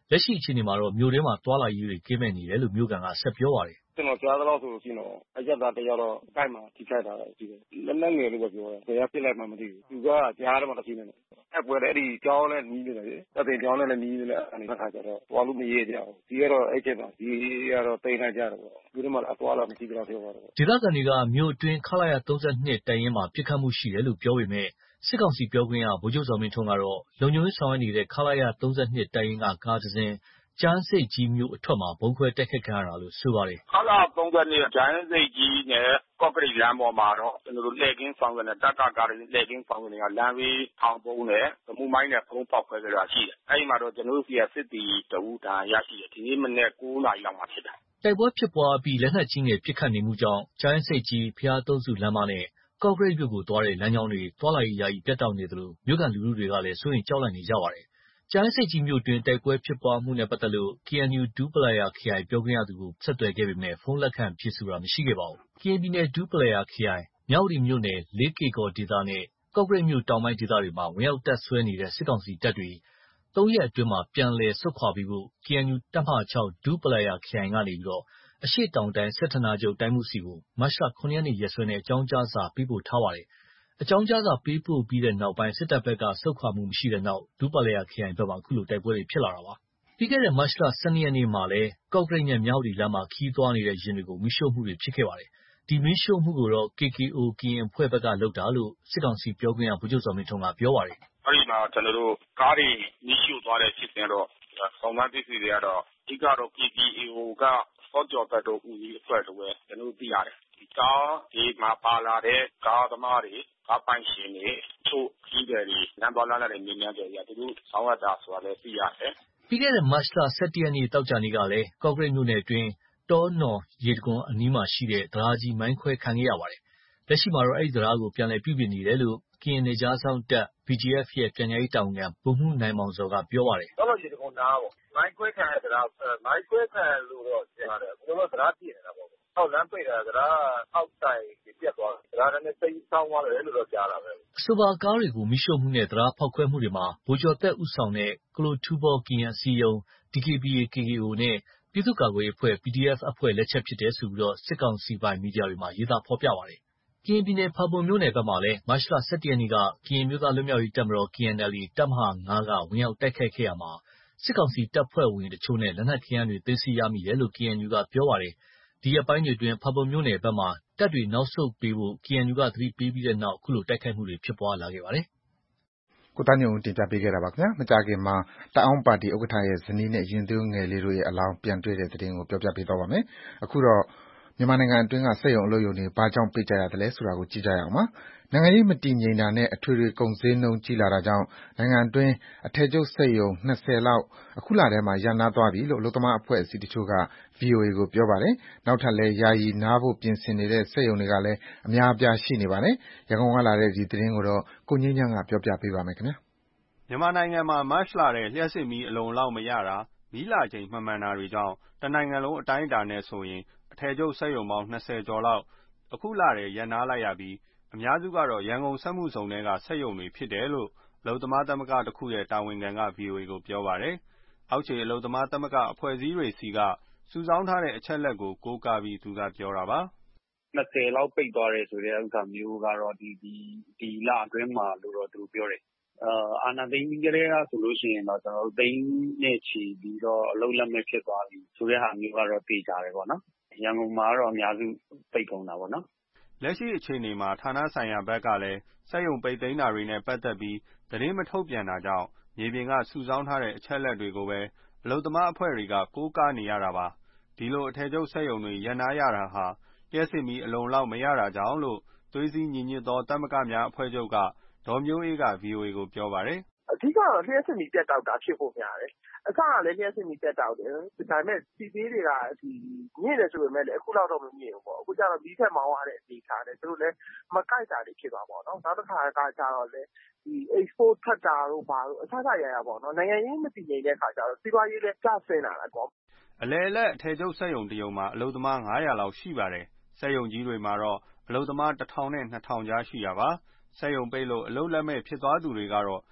လက်ရှိအခြေအနေမှာတော့မြို့ထဲမှာသွားလာရေးတွေကင်းမဲ့နေတယ်လို့မြို့ကန်ကဆက်ပြောပါတယ်။ကျွန်တော်ကြားသလောက်ဆိုလို့ရှိရင်တော့အရက်သားတယောက်တော့တိုက်မှာထိခိုက်တာရှိတယ်။လက်နက်ငယ်လို့ပဲပြောတယ်။ဘယ်ကပြစ်လိုက်မှမသိဘူး။သူကကြားထဲမှာတစ်ချိန်နဲ့အပွဲတဲ့အဲ့ဒီကြောင်းနဲ့နီးနေတယ်လေ။အပြင်ကြောင်းနဲ့လည်းနီးနေတယ်အနေနဲ့ခါကြတော့သွားလို့မရကြဘူး။ဒီကတော့အဲ့ချိန်မှာဒီကတော့တိတ်နိုင်ကြတယ်ပေါ့။ဒီထဲမှာအသွားလာမရှိကြတော့ပြောပါတော့။ဒေသခံတွေကမြို့အတွင်းခလာရသုံး၂တိုင်ရင်မှာပြစ်ခတ်မှုရှိတယ်လို့ပြောပေမဲ့စစ်ကောင်စီပြောခွင့်ရဗိုလ်ချုပ်ဇော်မင်းထွန်းကတော့လုံခြုံရေးဆောင်ရွက်နေတဲ့ခလာရသုံး၂တိုင်ရင်ကကားတစ်စင်းကျန်းစိတ်ကြီးမြို့အထွက်မှာဘုံခွဲတိုက်ခိုက်ခံရတာလို့ဆိုပါတယ်ခလာသုံး၂ကျန်းစိတ်ကြီးနဲ့ကော့ကရိတ်လမ်းပေါ်မှာတော့ကျွန်တော်တို့လက်ကင်းဆောင်ကနေတက်ကကားတွေလက်ကင်းဆောင်တွေကလမ်းဘေးထောင်ပုံးနဲ့သမူမိုင်းနဲ့ဖုံးပေါက်ခွဲကြတာရှိတယ်။အဲဒီမှာတော့ကျွန်တော်တို့စီကစစ်တီတဝူတန်ရရှိတယ်။ဒီနေ့မနေ့၉နာရီလောက်မှာဖြစ်တာ။တိုက်ပွဲဖြစ်ပွားပြီးလက်နက်ကြီးငယ်ပစ်ခတ်နေမှုကြောင့်ကျန်းစိတ်ကြီးဖျားသုံးစုလမ်းမနဲ့ကော့ကရိတ်မြို့ကိုသွားတဲ့လမ်းကြောင်းတွေသွားလာရေးယာယီပြတ်တောက်နေသလိုမြို့ကန်လူထုတွေကလည်းစိုးရိမ်ကြောက်လန့်နေကြပါတယ်။ကျန်းစိတ်ကြီးမြို့တွင်တိုက်ပွဲဖြစ်ပွားမှုနဲ့ပတ်သက်လို့ K N U ဒူးပလာယာခရိုင်ပြောခွင့်ရသူကိုဆက်သွယ်ခဲ့ပေမဲ့ဖုန်းလက်ခံဖြေဆိုတာမရှိခဲ့ပါဘူး။ ကရင်ပြည်နယ်ဒူးပလာယာခရိုင်မြဝတီမြို့နယ်လေးကေကော်ဒေသနဲ့ကော့ကရိတ်မြို့တောင်ပိုင်းဒေသတွေမှာဝင်ရောက်တပ်ဆွဲနေတဲ့စစ်ကောင်စီတပ်တွေသုံးရက်အတွင်းမှာပြန်လည်ဆုတ်ခွာပေးဖို့ K N U တပ်မဟာ၆ဒူးပလာယာခရိုင်ကနေပြီးတော့အရှေ့တောင်တိုင်းစစ်ဌာနချုပ်တိုင်းမှုစီကိုမတ်လခုနှစ်ရက်နေ့ရက်စွဲနဲ့အကြောင်းကြားစာပေးပို့ထားပါတယ်။အကြောင်းကြားစာပေးပို့ပြီးတဲ့နောက်ပိုင်းစစ်တပ်ဘက်ကဆုတ်ခွာမှုမရှိတဲ့နောက်ဒူးပလာယာခရိုင်ဘက်မှာအခုလိုတိုက်ပွဲတွေဖြစ်လာတာပါ။ပြီးခဲ့တဲ့မတ်လ၁၂ရက်နေ့မှာလည်းကော့ကရိတ်နဲ့မြဝတီလမ်းမှာခီးသွားနေတဲ့ယာဉ်တွေကိုမီးရှို့မှုတွေဖြစ်ခဲ့ပါတယ်။ဒီမီးရှို့မှုကိုတော့ K K O ကရင်အဖွဲ့ဘက်ကလုပ်တာလို့စစ်ကောင်စီပြောခွင့်ရဗိုလ်ချုပ်ဇော်မင်းထွန်းကပြောပါတယ်။အဲဒီမှာကျွန်တော်တို့ကားတွေမီးရှို့သွားတဲ့ဖြစ်စဉ်တော့စုံစမ်းသိသိတွေကတော့အဓိကတော့ K K O ကစောကြော်တက်တို့ဦးကြီးအဖွဲ့တို့ပဲကျွန်တော်တို့သိရတယ်။ဒီကားဒီမှာပါလာတဲ့ကားသမားတွေကားပိုင်ရှင်တွေချို့ကြီးတယ်တွေနံပါတ်လာတဲ့နေများကြရသူတို့ဆောင်းရတာဆိုတာလည်းသိရတယ်။ပြီးခဲ့တဲ့မတ်လ၁၁ရက်နေ့တောက်ကြနေ့ကလည်းကော့ကရိတ်မြို့နယ်အတွင်းတောနော်ရေတကွန်အနီးမှာရှိတဲ့တရားကြီးမိုင်းခွဲခံခဲ့ရပါတယ်။လက်ရှိမှာတော့အဲဒီတရားကိုပြန်လည်ပြုပြင်နေတယ်လို့ကရင်နယ်ခြားစောင့်တပ် B G F ရဲ့ပြန်ကြားရေးတာဝန်ခံဗိုလ်မှူးနိုင်မောင်ဇော်ကပြောပါတယ်။တောနော်ရေတကွန်နားပေါ့မိုင်းခွဲခံရတရားမိုင်းခွဲခံလို့တော့ပြောရတယ်။ဘယ်လိုလဲတရားပြည့်နေတာပေါ့။အောက်လမ်းပိတ်တာတရားအောက်ဆိုင်ပြတ်သွားတယ်။တရားနဲ့စိတ်ဆောင်းသွားတယ်လို့တော့ကြားတာပဲ။အဆိုပါကားတွေကိုမိရှုမှုနဲ့တရားဖောက်ခွဲမှုတွေမှာဗိုလ်ကျော်သက်ဦးဆောင်တဲ့ကလိုထူဘောကရင်အစည်းအရုံး D K B A K K O နဲ့ပြည်သူ့ကာကွယ်ရေးအဖွဲ့ P D F အဖွဲ့လက်ချက်ဖြစ်တယ်ဆိုပြီးစစ်ကောင်စီပိုင်မီဒီယာတွေမှာရေးသားဖော်ပြပါတယ်။ကရင်ပြည်နယ်ဖာပွန်မြို့နယ်ဘက်မှာလည်းမတ်လ၁၁ရက်နေ့ကကရင်မျိုးသားလွတ်မြောက်ရေးတပ်မတော် K N L A တပ်မဟာ၅ကဝင်ရောက်တိုက်ခိုက်ခဲ့ရမှာစစ်ကောင်စီတပ်ဖွဲ့ဝင်တချို့နဲ့လက်နက်ခဲယမ်းတွေသိမ်းဆည်းရမိတယ်လို့ K N U ကပြောပါတယ်။ဒီရက်ပိုင်းတွေအတွင်းဖာပွန်မြို့နယ်ဘက်မှာတပ်တွေနောက်ဆုတ်ပေးဖို့ K N U ကသတိပေးပြီးတဲ့နောက်အခုလိုတိုက်ခိုက်မှုတွေဖြစ်ပွားလာခဲ့ပါတယ်။ကိုသားညွန့်ဦးတင်ပြပေးခဲ့တာပါခင်ဗျာ။မကြခင်မှာတအောင်းပါတီဥက္ကဋ္ဌရဲ့ဇနီးနဲ့ရင်သွေးငယ်လေးတို့ရဲ့အလောင်းပြန်တွေ့တဲ့သတင်းကိုပြောပြပေးသွားပါမယ်။အခုတော့မြန်မာနိုင်ငံအတွင်းကစက်ရုံအလုပ်ရုံတွေဘာကြောင့်ပိတ်ကြရသလဲဆိုတာကိုကြည့်ကြရအောင်ပါ။နိုင်ငံရေးမတည်ငြိမ်တာနဲ့အထွေထွေကုန်ဈေးနှုန်းကြီးလာတာကြောင့်နိုင်ငံအတွင်းအထည်ချုပ်စက်ရုံ၂၀လောက်အခုလထဲမှာရပ်နားသွားပြီလို့အလုပ်သမားအဖွဲ့အစည်းတချို့က ဗွီအိုအေကိုပြောပါတယ်။နောက်ထပ်လည်းယာယီနားဖို့ပြင်ဆင်နေတဲ့စက်ရုံတွေကလည်းအများအပြားရှိနေပါတယ်။ရန်ကုန်ကလာတဲ့ဒီသတင်းကိုတော့ကိုငြိမ်းချမ်းကပြောပြပေးပါမယ်ခင်ဗျာ။မြန်မာနိုင်ငံမှာမတ်လထဲလျှပ်စစ်မီးအလုံအလောက်မရတာမီးလာချိန်မမှန်တာတွေကြောင့်တနိုင်ငံလုံးအတိုင်းအတာနဲ့ဆိုရင်အထည်ချုပ်စက်ရုံပေါင်း၂၀ကျော်လောက်အခုလထဲရပ်နားလိုက်ရပြီးအများစုကတော့ရန်ကုန်စက်မှုဇုံထဲကစက်ရုံတွေဖြစ်တယ်လို့အလုပ်သမားသမဂ္ဂတစ်ခုရဲ့တာဝန်ခံက ဗွီအိုအေကိုပြောပါတယ်။အောက်ခြေအလုပ်သမားသမဂ္ဂအဖွဲ့အစည်းတွေစီကစုဆောင်းထားတဲ့အချက်အလက်ကိုကိုးကားပြီးသူကပြောတာပါ။၂၀လောက်ပိတ်သွားတယ်ဆိုတဲ့ဥစ္စာမျိုးကတော့ဒီဒီဒီလအတွင်းမှာလို့တော့သူပြောတယ်။အာဏာသိမ်းပြီးကြတဲ့ကဆိုလို့ရှိရင်တော့ကျွန်တော်တို့သိန်းနဲ့ချီပြီးတော့အလုံးလက်မဲ့ဖြစ်သွားပြီဆိုတဲ့ဟာမျိုးကတော့သိကြတယ်ပေါ့နော်။ရန်ကုန်မှာတော့အများစုပိတ်ကုန်တာပေါ့နော်။လက်ရှိအခြေအနေမှာဌာနဆိုင်ရာဘက်ကလည်းစက်ရုံပိတ်သိမ်းတာတွေနဲ့ပတ်သက်ပြီးသတင်းမထုတ်ပြန်တာကြောင့်မြေပြင်ကစုဆောင်းထားတဲ့အချက်အလက်တွေကိုပဲအလုပ်သမားအဖွဲ့တွေကကိုးကားနေရတာပါ။ဒီလိုအထည်ချုပ်စက်ရုံတွေရပ်နားရတာဟာလျှပ်စစ်မီးအလုံလောက်မရတာကြောင့်လို့သွေးစည်းညီညွတ်သောသမဂ္ဂများအဖွဲ့ချုပ်ကဒေါ်မျိုးအေးက ဗွီအိုအေကိုပြောပါတယ်။အဓိကတော့လျှပ်စစ်မီးပြတ်တောက်တာဖြစ်ဖို့များတယ်။အစကလည်းလျှပ်စစ်မီးပြတ်တောက်တယ်။ဒါပေမဲ့စီပေးတွေကဒီမြင့်တယ်ဆိုပေမဲ့လည်းအခုလောက်တော့မမြင့်ဘူးပေါ့။အခုကျတော့မီးထက်မောင်းရတဲ့အနေအထားနဲ့သူတို့လည်းမကိုက်တာတွေဖြစ်သွားပေါ့နော်။နောက်တစ်ခါကကျတော့လေဒီ export ထက်တာတို့ဘာလို့အဆအဆရရပေါ့နော်။နိုင်ငံရေးမတည်ငြိမ်တဲ့ခါကျတော့စီးပွားရေးလည်းကျဆင်းလာတာပေါ့။အလယ်အလတ်အထည်ချုပ်စက်ရုံတရုံမှာအလုပ်သမား၅၀၀လောက်ရှိပါတယ်။စက်ရုံကြီးတွေမှာတော့အလုပ်သမားတစ်ထောင်နဲ့နှစ်ထောင်ကြားရှိတာပါ။စက်ရုံပိတ်လို့အလုပ်လက်မဲ့ဖြစ်သွားသူတွေကတော့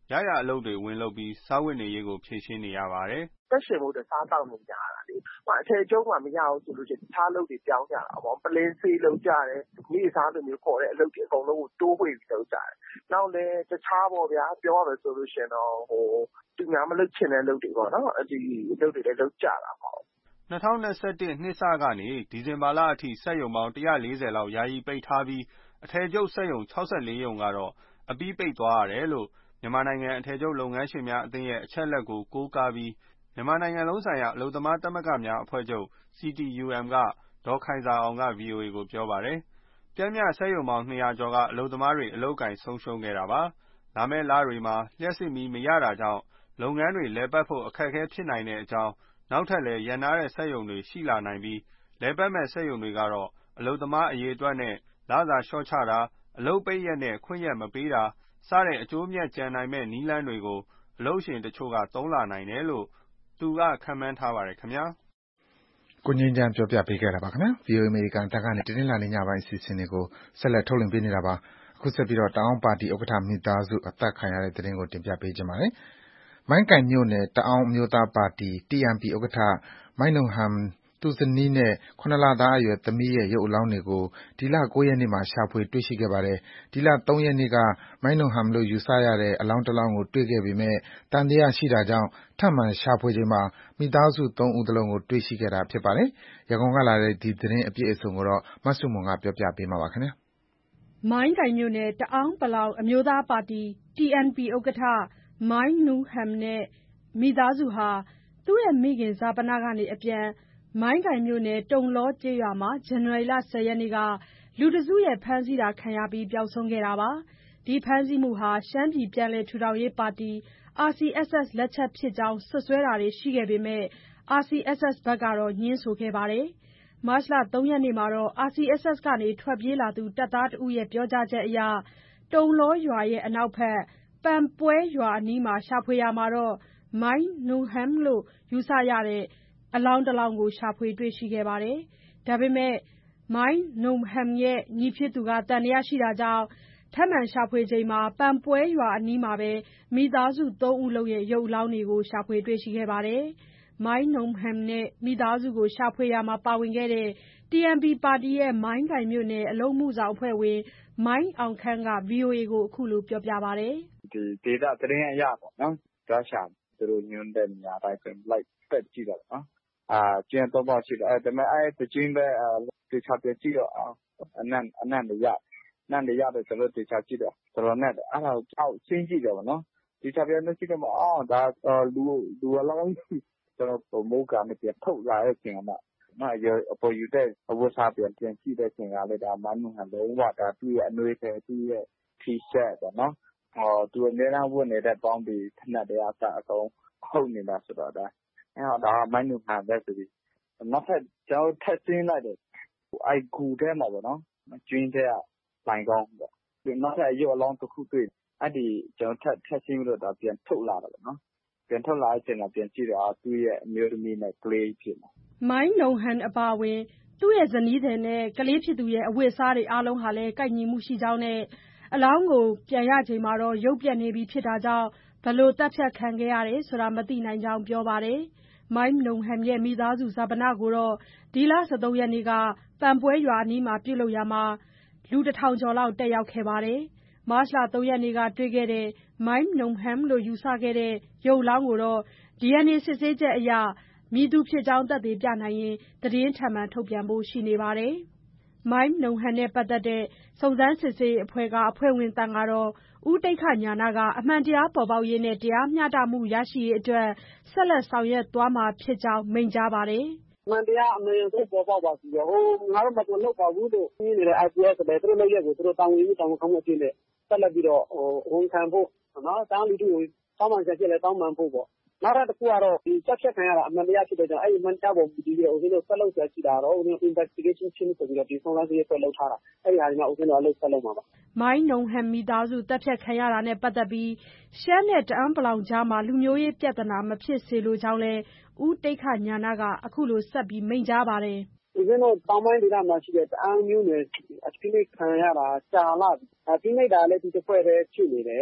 ရရအလုပ်တွေဝင်လုပ်ပြီးစားဝတ်နေရေးကိုဖြေရှင်းနေရပါတယ်။သက်ရှင်ဖို့အတွက်စားသောက်နေကြရတာလေ။အထည်ချုပ်မှမရဘူးဆိုလို့ရှိရင်တခြားအလုပ်တွေပြောင်းကြတာပေါ့။ပလင်းဆေးလုပ်ကြတယ်။နေ့စားလိုမျိုးခေါ်တဲ့အလုပ်တွေအကုန်လုံးကိုတိုးဝှေ့ပြီးလုပ်ကြတယ်။နောက်လည်းတခြားပေါ့ဗျာပြောရမယ်ဆိုလို့ရှိရင်တော့ဟိုသူများမလုပ်ချင်တဲ့အလုပ်တွေပေါ့နော်။ဒီအလုပ်တွေလည်းလုပ်ကြတာပေါ့။၂၀၂၁နှစ်စကနေဒီဇင်ဘာလအထိစက်ရုံပေါင်း၁၄၀လောက်ယာယီပိတ်ထားပြီးအထည်ချုပ်စက်ရုံ၆၄ရုံကတော့အပြီးပိတ်သွားရတယ်လို့မြန်မာနိုင်ငံအထည်ချုပ်လုပ်ငန်းရှင်များအသင်းရဲ့အချက်အလက်ကိုကိုးကားပြီးမြန်မာနိုင်ငံလုံးဆိုင်ရာအလုပ်သမားသမဂ္ဂများအဖွဲ့ချုပ် စီ တီ ယူ အမ် ကဒေါ်ခိုင်ဇာအောင်က ဗွီအိုအေကိုပြောပါတယ်။ပျမ်းမျှစက်ရုံပေါင်း၂၀၀ကျော်ကအလုပ်သမားတွေအလုပ်အကိုင်ဆုံးရှုံးခဲ့တာပါ။လာမယ့်လတွေမှာလျှပ်စစ်မီးမရတာကြောင့်လုပ်ငန်းတွေလည်ပတ်ဖို့အခက်အခဲဖြစ်နိုင်တဲ့အကြောင်းနောက်ထပ်လည်းရပ်နားတဲ့စက်ရုံတွေရှိလာနိုင်ပြီးလည်ပတ်မဲ့စက်ရုံတွေကတော့အလုပ်သမားအရေအတွက်နဲ့လစာလျှော့ချတာအလုပ်ပိတ်ရက်နဲ့ခွင့်ရက်မပေးတာစတဲ့အကျိုးမြတ်ကျန်နိုင်မဲ့နည်းလမ်းတွေကိုအလုပ်ရှင်တချို့ကသုံးလာနိုင်တယ်လို့သူကခန့်မှန်းထားပါတယ်ခင်ဗျာ။ကိုငြိမ်းချမ်းပြောပြပေးခဲ့တာပါခင်ဗျာ။ ဗွီအိုအေအမေရိကန်အသံကနေတနင်္လာနေ့ညပိုင်းအစီအစဉ်တွေကိုဆက်လက်ထုတ်လွှင့်ပေးနေတာပါ။အခုဆက်ပြီးတော့တအောင်းပါတီဥက္ကဋ္ဌမိသားစုအသတ်ခံရတဲ့သတင်းကိုတင်ပြပေးချင်ပါတယ်။မိုင်းကိုင်မြို့နယ်တအောင်းအမျိုးသားပါတီ တီ အမ် ပီ ဥက္ကဋ္ဌမိုင်းနုဟမ်သူ့ဇနီးနဲ့၇လသားအရွယ်သမီးရဲ့ရုပ်အလောင်းတွေကိုဒီလ၉ရက်နေ့မှာရှာဖွေတွေ့ရှိခဲ့ပါတယ်။ဒီလ၃ရက်နေ့ကမိုင်းနုဟမ်လို့ယူဆရတဲ့အလောင်းတလောင်းကိုတွေ့ခဲ့ပေမဲ့သံသယရှိတာကြောင့်ထပ်မံရှာဖွေချိန်မှာမိသားစုသုံးဦးလုံးကိုတွေ့ရှိခဲ့တာဖြစ်ပါတယ်။ရန်ကုန်ကလာတဲ့ဒီသတင်းအပြည့်အစုံကိုမဆုမွန်ကပြောပြပေးမှာပါခင်ဗျာ။မိုင်းကိုင်မြို့နယ်တအောင်းပလောင်အမျိုးသားပါတီ တီ အမ် ပီ ဥက္ကဋ္ဌမိုင်းနူဟမ်နဲ့မိသားစုဟာသူ့မိခင်ဈာပနကနေအပြန်မိုင်းကိုင်မြို့နယ်တုံလောကျေးရွာမှာဇန်နဝါရီလ၁၀ရက်နေ့ကလူတစုရဲ့ဖမ်းဆီးတာခံရပြီးပျောက်ဆုံးခဲ့တာပါ။ဒီဖမ်းဆီးမှုဟာရှမ်းပြည်ပြန်လည်ထူထောင်ရေးပါတီ အာစီ အက်စ် အက်စ် လက်ချက်ဖြစ်ကြောင်းစွပ်စွဲတာတွေရှိခဲ့ပေမဲ့ အာစီ အက်စ် အက်စ် ဘက်ကတော့ငြင်းဆိုခဲ့ပါတယ်။မတ်လ၃ရက်နေ့မှာတော့ အာစီ အက်စ် အက်စ် ကနေထွက်ပြေးလာသူတပ်သားတဦးရဲ့ပြောကြားချက်အရတုံလောရွာရဲ့အနောက်ဘက်ပန်ပွဲရွာအနီးမှာရှာဖွေရာမှာမိုင်းနူဟမ်လို့ယူဆရတဲ့အလောင်းတလောင်းကိုရှာဖွေတွေ့ရှိခဲ့ပါတယ်။ဒါပေမဲ့မိုင်းနူဟမ်ရဲ့ညီဖြစ်သူကသံသယရှိတာကြောင့်ထပ်မံရှာဖွေချိန်မှာပန်ပွဲရွာအနီးမှာပဲမိသားစုသုံးဦးလုံးရဲ့ရုပ်အလောင်းတွေကိုရှာဖွေတွေ့ရှိခဲ့ပါတယ်။မိုင်းနူဟမ်နဲ့မိသားစုကိုရှာဖွေရာမှာပါဝင်ခဲ့တဲ့ တီ အမ် ပီ ပါတီရဲ့မိုင်းကိုင်မြို့နယ်အလုပ်မှုဆောင်အဖွဲ့ဝင်မိုင်းအောင်ခန့်က ဗွီအိုအေကိုအခုလိုပြောပြပါတယ်။ဒီဒေတာသတင်းအရပေါ့နော်။ကြားရှာသူတို့ညွှန်းတဲ့နေရာတိုင်းဆိုလိုက်တက်ကြည့်တော့နော်။အာကျင်းသုံးပေါက်ရှိတယ်အဲဒါပေမဲ့အဲတချင်းပဲတေချာပြကြည့်တော့အနံ့အနံ့တွေရနံ့တွေရတယ်ဆိုတော့တေချာကြည့်တော့တော်တော်နဲ့အဲ့ဒါအောက်ဆင်းကြည့်တယ်ပေါ့နော်။တေချာပြနေကြည့်တော့အော်ဒါလူလူအလောင်းကျွန်တော်မိုးကနေပြထုတ်လာတဲ့အချိန်မှာနော်ရအပေါ်ယူတဲ့အဝတ်စားပြန်ပြန်ကြည့်တဲ့အချိန်ကလည်းဒါမနုဟန်လုံးဝဒါသူ့ရဲ့အနှွေးထဲသူ့ရဲ့ T-shirt ပေါ့နော်ဟောသူအများအားဝတ်နေတဲ့ပေါင်းပြီးထက်တဲ့အားအကုန်ဟုတ်နေတာဆိုတော့ဒါအဲ့တော့ဒါမနုဟန်ပဲဆိုပြီးနောက်ထပ်ကျွန်တော်ထက်စင်းလိုက်တယ်အိုက်ကူထဲမှာပေါ့နော်ကျင်းထဲကလိုင်ကောင်းပေါ့ဒီနောက်ထပ်ရုပ်အလောင်းတစ်ခုတွေ့အဲ့ဒီကျွန်တော်ထက်ထက်စင်းလို့ဒါပြန်ထုတ်လာတယ်ပေါ့နော်ပြန်ထုတ်လာတဲ့အချိန်မှာပြန်ကြည့်တော့သူ့ရဲ့အမျိုးသမီးနဲ့ကလေးဖြစ်နေမိုင်းနုဟန်အပါဝင်သူ့ရဲ့ဇနီးတဲ့နဲ့ကလေးဖြစ်သူရဲ့အဝတ်အစားတွေအားလုံးဟာလည်းကိုက်ညီမှုရှိကြောင်းနဲ့အလောင်းကိုပြန်ရချိန်မှာတော့ရုပ်ပြက်နေပြီဖြစ်တာကြောင့်ဘလို့တပ်ဖြတ်ခံခဲ့ရတယ်ဆိုတာမသိနိုင်ကြောင်းပြောပါတယ်။မိုင်းနုဟမ်ရဲ့မိသားစုဈာပနကိုတော့ဒီလ၁၃ရက်နေ့ကပန်ပွဲရွာအနီးမှာပြုလုပ်ရာမှာလူတစ်ထောင်ကျော်လောက်တက်ရောက်ခဲ့ပါတယ်။မတ်လ၃ရက်နေ့ကတွေ့ခဲ့တဲ့မိုင်းနုဟမ်လို့ယူဆခဲ့တဲ့ရုပ်အလောင်းကိုတော့ ဒီအန်အေ စစ်ဆေးချက်အရမည်သူဖြစ်ကြောင်းသက်သေပြနိုင်ရင်သတင်းထပ်မံထုတ်ပြန်ဖို့ရှိနေပါတယ်။မိုင်းနုဟမ်နဲ့ပတ်သက်တဲ့စုံစမ်းစစ်ဆေးရေးအဖွဲ့ကအဖွဲ့ဝင်သံဃာတော်ဦးတိက္ခညာဏကအမှန်တရားပေါ်ပေါက်ရေးနဲ့တရားမျှတမှုရရှိရေးအတွက်ဆက်လက်ဆောင်ရွက်သွားမှာဖြစ်ကြောင်းမိန့်ကြားပါတယ်။“အမှန်တရားအမြန်ဆုံးပေါ်ပေါက်ပါစေတော့။ငါတို့မလုပ်ပါဘူးလို့ပြောနေတဲ့ အိုက်ပီအက်စ်လည်းသူတို့လုပ်ရပ်ကိုသူတို့တာဝန်ယူတာဝန်ခံမှုအပြည့်နဲ့ဆက်လက်ပြီးတော့ဝန်ခံဖို့နော်။တိုင်းလူထုကိုတောင်းပန်ချက်အဖြစ်လည်းတောင်းပန်ဖို့ပေါ့။နောက်ထပ်တခုကတော့ဒီသတ်ဖြတ်ခံရတာအမှန်တရားဖြစ်တဲ့ကြောင့်အဲဒီအမှန်တရားပေါ်မူတည်ပြီးတော့ဦးဇင်းတို့ဆက်လုပ်စရာရှိတာကတော့ investigation team ဆိုပြီးတော့ဒီစုံစမ်းစစ်ဆေးရေးအဖွဲ့လုပ်ထားတာ။အဲဒီဟာတွေနဲ့ဦးဇင်းတို့အလုပ်ဆက်လုပ်မှာပါ။ ”မိုင်းနုဟမ်မိသားစုသတ်ဖြတ်ခံရတာနဲ့ပတ်သက်ပြီးရှမ်းနဲ့တအာင်းပလောင်ကြားမှာလူမျိုးရေးပြဿနာမဖြစ်စေလိုကြောင်းလည်းဦးတိက္ခညာဏကအခုလိုဆက်မိန့်ကြားပါတယ်။“ဦးဇင်းတို့တောင်ပိုင်းဒေသမှာရှိတဲ့တအာင်းမျိုးနွယ်အဖိနှိပ်ခံရတာကြာလှပြီ။ဖိနှိပ်တာလည်းဒီတဖွဲ့ပဲဖြစ်နေတယ်။အဲ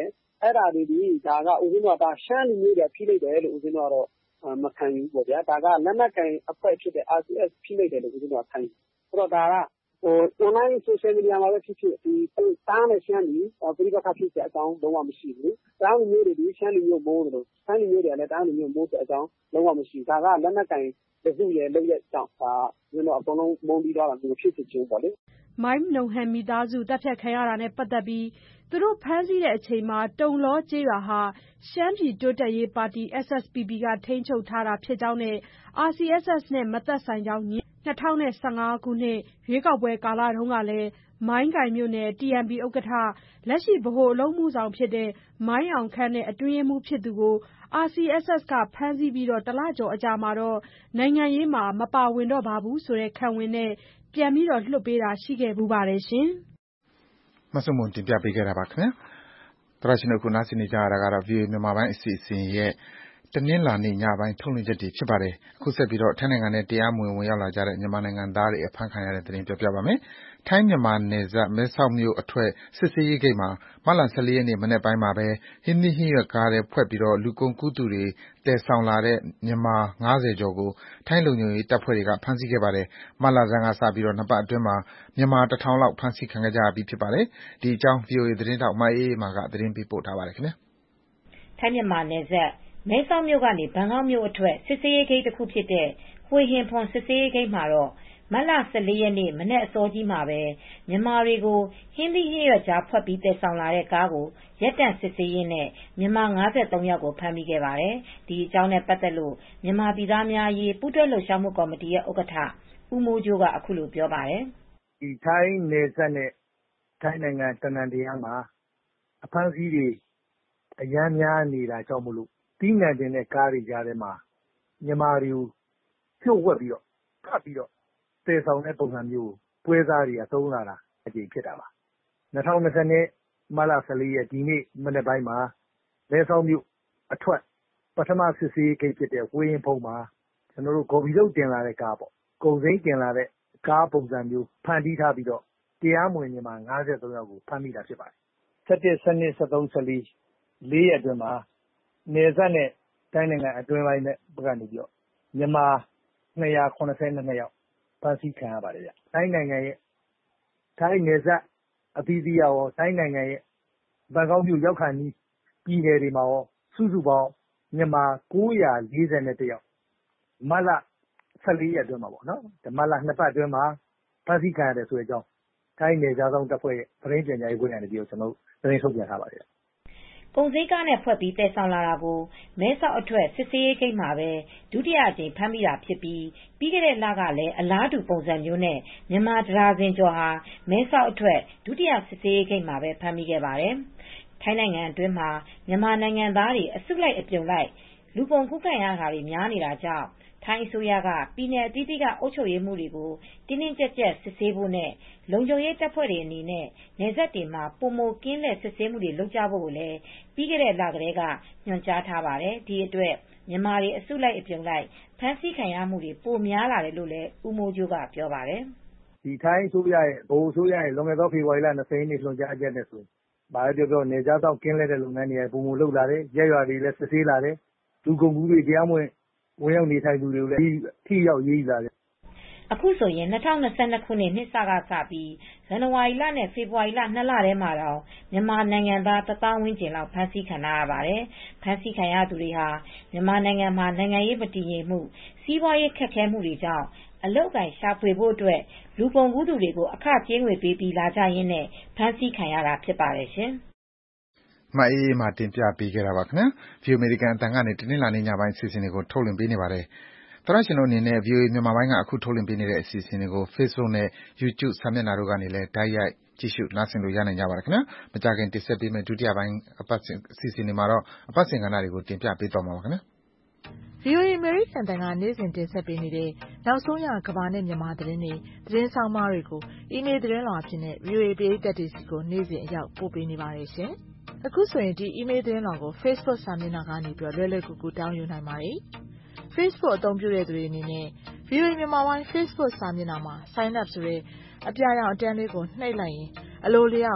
အဲ့ဒါတွေဒီဒါကဦးဇင်းတို့ကဒါရှမ်းလူမျိုးတွေဖိလိုက်တယ်လို့ဦးဇင်းတို့ကတော့မခံယူဘူးပေါ့ဗျာဒါကလက်နက်ကိုင်အဖွဲ့ဖြစ်တဲ့ R C S ဖိလိုက်တယ်လို့ဦးဇင်းတို့ကခံယူအဲ့တော့ဒါကဟို online social media မှာပဲဖြစ်ဖြစ်ဒီတားနဲ့ရှမ်းပြီးပြည်ပခါဖြစ်တဲ့အကြောင်းလုံးဝမရှိဘူးတားလူမျိုးတွေဒီရှမ်းလူမျိုးမိုးတယ်လို့ရှမ်းလူမျိုးတွေကလည်းတားလူမျိုးမိုးတဲ့အကြောင်းလုံးဝမရှိဘူးဒါကလက်နက်ကိုင်တစုရဲ့လုပ်ရက်ကြောင့်ဒါဦးဇင်းတို့အကုန်လုံးမုန်းပြီးတော့မျိုးဖြစ်ဖြစ်ချင်းပေါ့လေမိုင်းနုံဟန်မိသားစုတပ်ဖြတ်ခံရတာနဲ့ပတ်သက်ပြီးသူတို့ဖမ်းဆီးတဲ့အချိန်မှာတုံလောကျေးရွာဟာရှမ်းပြည်တိုးတက်ရေးပါတီ S S P P ကထိန်းချုပ်ထားတာဖြစ်ကြောင်းနဲ့ R C S S နဲ့မသက်ဆိုင်ကြောင်း၂၀၁၅ခုနှစ်ရွေးကောက်ပွဲကာလတုန်းကလည်းမိုင်းကိုင်မြို့နယ် T N P ဥက္ကဋ္ဌလက်ရှိဗဟိုအလုပ်မှုဆောင်ဖြစ်တဲ့မိုင်းအောင်ခန့်နဲ့အတွင်းရေးမှူးဖြစ်သူကို R C S S ကဖမ်းဆီးပြီးတလကျော်အကြာမှာတော့နိုင်ငံရေးမှာမပါဝင်တော့ပါဘူးဆိုတဲ့ခံဝန်နဲ့ပြန်ပြီးလွှတ်ပေးတာရှိခဲ့ဘူးပါတယ်ရှင်။မဆုမွန်တင်ပြပေးခဲ့တာပါခင်ဗျာ။သောရရှင်တို့ခုနားဆင်နေကြရတာကတော့ ဗွီအိုအေ မြန်မာပိုင်းအစီအစဉ်ရဲ့တနင်္လာနေ့ညပိုင်းထုတ်လွှင့်ချက်တွေဖြစ်ပါတယ်။အခုဆက်ပြီးတော့ထိုင်းနိုင်ငံနဲ့တရားမဝင်ဝင်ရောက်လာကြတဲ့မြန်မာနိုင်ငံသားတွေအဖမ်းခံရတဲ့သတင်းပြောပြပါမယ်။ထိုင်းမြန်မာနယ်စပ်မဲဆောက်မြို့အထွက်စစ်ဆေးရေးဂိတ်မှာမတ်လ၁၄ရက်နေ့မနက်ပိုင်းမှာပဲဟင်းသီးဟင်းရွက်ကားထဲဖွက်ပြီးလူကုန်ကူးသူတွေသယ်ဆောင်လာတဲ့မြန်မာ၅၀ကျော်ကိုထိုင်းလုံခြုံရေးတပ်ဖွဲ့တွေကဖမ်းဆီးခဲ့ပါတယ်။မတ်လဆန်းကစပြီးနှစ်ပတ်အတွင်းမှာမြန်မာတထောင်လောက်ဖမ်းဆီးခံခဲ့ကြရပြီးဖြစ်ပါတယ်။ဒီအကြောင်းဗွီအိုအေသတင်းထောက်မအေးအေးမာကသတင်းပေးပို့ထားပါတယ်ခင်ဗျာ။ထိုင်းမြန်မာနယ်စပ်မဲဆောက်မြို့ကနေဘန်ကောက်မြို့အထွက်စစ်ဆေးရေးဂိတ်တစ်ခုဖြစ်တဲ့ဟွေဟင်ဖွန်စစ်ဆေးရေးဂိတ်မှာတော့မတ်လ၁၄ရက်နေ့မနက်အစောကြီးမှာပဲမြန်မာတွေကိုဟင်းသီးဟင်းရွက်ကြားဖွက်ပြီးသယ်ဆောင်လာတဲ့ကားကိုရပ်တန့်စစ်ဆေးရင်းနဲ့မြန်မာ၅၃ယောက်ကိုဖမ်းမိခဲ့ပါတယ်။ဒီအကြောင်းနဲ့ပတ်သက်လို့မြန်မာပြည်သားများအရေးပူးတွဲလှုပ်ရှားမှုကော်မတီရဲ့ဥက္ကဋ္ဌဦးမိုးကြိုးကအခုလိုပြောပါတယ်။ဒီထိုင်းနယ်စပ်နဲ့ထိုင်းနိုင်ငံတနင်္သာရီမှာအဖမ်းဆီးတွေအများများနေတာကြောင့်မလို့တီးနှံတင်တဲ့ကားတွေကြားထဲမှာမြန်မာတွေကိုဖြုတ်ဝက်ပြီးတော့ဖတ်ပြီးတော့သယ်ဆောင်တဲ့ပုံစံမျိုးပွဲစားတွေကသုံးလာတာအကြိမ်ဖြစ်တာပါ၂၀၂၀မတ်လ၁၄ရက်ဒီနေ့မနက်ပိုင်းမှာမဲဆောက်မြို့အထွက်ပထမစစ်ဆေးရေးဂိတ်ဖြစ်တဲ့ဝေရင်ဖုံမှာကျွန်တော်တို့ဂေါ်ဘီလုတ်တင်လာတဲ့ကားပေါ့ကုန်စိမ်းတင်လာတဲ့ကားပုံစံမျိုးဖန်တီးထားပြီးတော့တရားမဝင်မြန်မာ၅၃ယောက်ကိုဖမ်းမိတာဖြစ်ပါတယ်၁၁ ၁၂ ၁၃ ၁၄လေးရက်အတွင်းမှာနယ်စပ်နဲ့တိုင်းနိုင်ငံအတွင်းပိုင်းနဲ့ဘက်ကနေပြီးတော့မြန်မာ၂၇၂ယောက်ဖမ်းဆီးခံရပါတယ်ဗျ။တိုင်းနိုင်ငံရဲ့ထိုင်းနယ်စပ်အသီးသီးရောတိုင်းနိုင်ငံရဲ့ဘန်ကောက်မြို့ရောက်ခါနီးပြည်နယ်တွေမှာရောစုစုပေါင်းမြန်မာ၉၄၁ယောက်မတ်လ၁၄ရက်အတွင်းမှာပေါ့နော်။မတ်လနှစ်ပတ်အတွင်းမှာဖမ်းဆီးခံရတယ်ဆိုတဲ့အကြောင်းထိုင်းနယ်ခြားစောင့်တပ်ဖွဲ့ရဲ့သတင်းပြန်ကြားရေးဝန်ထမ်းတွေကျွန်တော်တို့သတင်းထုတ်ပြန်ထားပါတယ်။ကုန်စည်ကားနဲ့ဖွက်ပြီးတည်ဆောင်လာတာကိုမဲဆောက်အထွက်စစ်ဆေးရေးဂိတ်မှာပဲဒုတိယအကြိမ်ဖမ်းမိတာဖြစ်ပြီးပြီးခဲ့တဲ့လကလည်းအလားတူပုံစံမျိုးနဲ့မြန်မာဒရာဇင်ကျော်ဟာမဲဆောက်အထွက်ဒုတိယစစ်ဆေးရေးဂိတ်မှာပဲဖမ်းမိခဲ့ပါတယ်။ထိုင်းနိုင်ငံအတွင်းမှာမြန်မာနိုင်ငံသားတွေအစုလိုက်အပြုံလိုက်လူကုန်ကူးခံရတာတွေများနေတာကြောင့်ထိုင်းအစိုးရကပြည်내အသီးသီးကအုပ်ချုပ်ရေးမှုတွေကိုတင်းတင်းကြပ်ကြပ်စစ်ဆေးဖို့နဲ့လုံခြုံရေးတပ်ဖွဲ့တွေအနေနဲ့နယ်စပ်တွေမှာပုံမကင်းလက်စစ်ဆေးမှုတွေလုပ်ကြဖို့ကိုလည်းပြီးခဲ့တဲ့လကတည်းကညွှန်ကြားထားပါတယ်။ဒီအတွက်မြန်မာတွေအစုလိုက်အပြုံလိုက်ဖမ်းဆီးခံရမှုတွေပိုများလာတယ်လို့လည်းဦးမိုးကြိုးကပြောပါတယ်။ဒီထိုင်းအစိုးရရဲ့ဗဟိုအစိုးရရဲ့လွန်ခဲ့သောဖေဖော်ဝါရီလ၂၀ရက်နေ့ညွှန်ကြားချက်နဲ့ဆိုဘာပဲပြောပြောနယ်ခြားစောင့်ကင်းလက်တဲ့လုပ်ငန်းတွေကပုံမလုပ်လာတယ်။ရက်ရွာတွေလည်းစစ်ဆေးလာတယ်။လူကုန်ကူးတွေတရားမဝင်ဝင်ရောက်နေထိုင်သူတွေကိုလည်းထိရောက်ရေးယူလာတယ်။အခုဆိုရင်၂၀၂၂ခုနှစ်နှစ်စကစပြီးဇန်နဝါရီလနဲ့ဖေဖေါ်ဝါရီလနှစ်လထဲမှာတော့မြန်မာနိုင်ငံသားတသောင်းဝန်းကျင်လောက်ဖမ်းဆီးခံရပါတယ်။ဖမ်းဆီးခံရသူတွေဟာမြန်မာနိုင်ငံမှာနိုင်ငံရေးမတည်ငြိမ်မှုစီးပွားရေးခက်ခဲမှုတွေကြောင့်အလုပ်အကိုင်ရှာဖွေဖို့အတွက်လူကုန်ကူးသူတွေကိုအခကြေးငွေပေးပြီးလာကြရင်းနဲ့ဖမ်းဆီးခံရတာဖြစ်ပါတယ်ရှင်။မအေးအေးမာတင်ပြပေးခဲ့တာပါခင်ဗျာ။ View American အတန်ကနေတနင်္လာနေ့ညပိုင်းစီစဉ်တွေကိုထုတ်လွှင့်ပေးနေပါတယ်။သောရရှင်တို့အနေနဲ့ ဗွီအိုအေမြန်မာပိုင်းကအခုထုတ်လွှင့်ပေးနေတဲ့အစီအစဉ်တွေကို Facebook နဲ့ YouTube စာမျက်နှာတို့ကနေလည်းတိုက်ရိုက်ကြည့်ရှုနားဆင်လို့ရနိုင်ကြပါတယ်ခင်ဗျာ။မကြာခင်တင်ဆက်ပေးမယ့်ဒုတိယပိုင်းအပတ်စဉ်အစီအစဉ်တွေမှာတော့အပတ်စဉ်ကဏ္ဍတွေကိုတင်ပြပေးသွားမှာပါခင်ဗျာ။ ဗွီအိုအေ American အတန်ကနေ့စဉ်တင်ဆက်ပေးနေတဲ့နောက်ဆုံးရကမ္ဘာနဲ့မြန်မာသတင်းတွေသတင်းဆောင်မတွေကိုအီးမေးလ်သတင်းလွှာအဖြစ်နဲ့ ဗွီအိုအေပရိသတ်တွေစီကိုနေ့စဉ်အရောက်ပို့ပေးနေပါတယ်ရှင်။အခုဆိုရင်ဒီအီးမေးလ်သတင်းလွှာကို Facebook စာမျက်နှာကနေပြီးလွယ်လွယ်ကူကူတောင်းယူနိုင်ပါတယ်။ Facebook အသုံးပြုတဲ့သူတွေအနေနဲ့ ဗွီအိုအေမြန်မာပိုင်း Facebook စာမျက်နှာမှာ Sign up ဆိုတဲ့အပြာရောင်အတန်းလေးကိုနှိပ်လိုက်ရင်အလိုလျောက်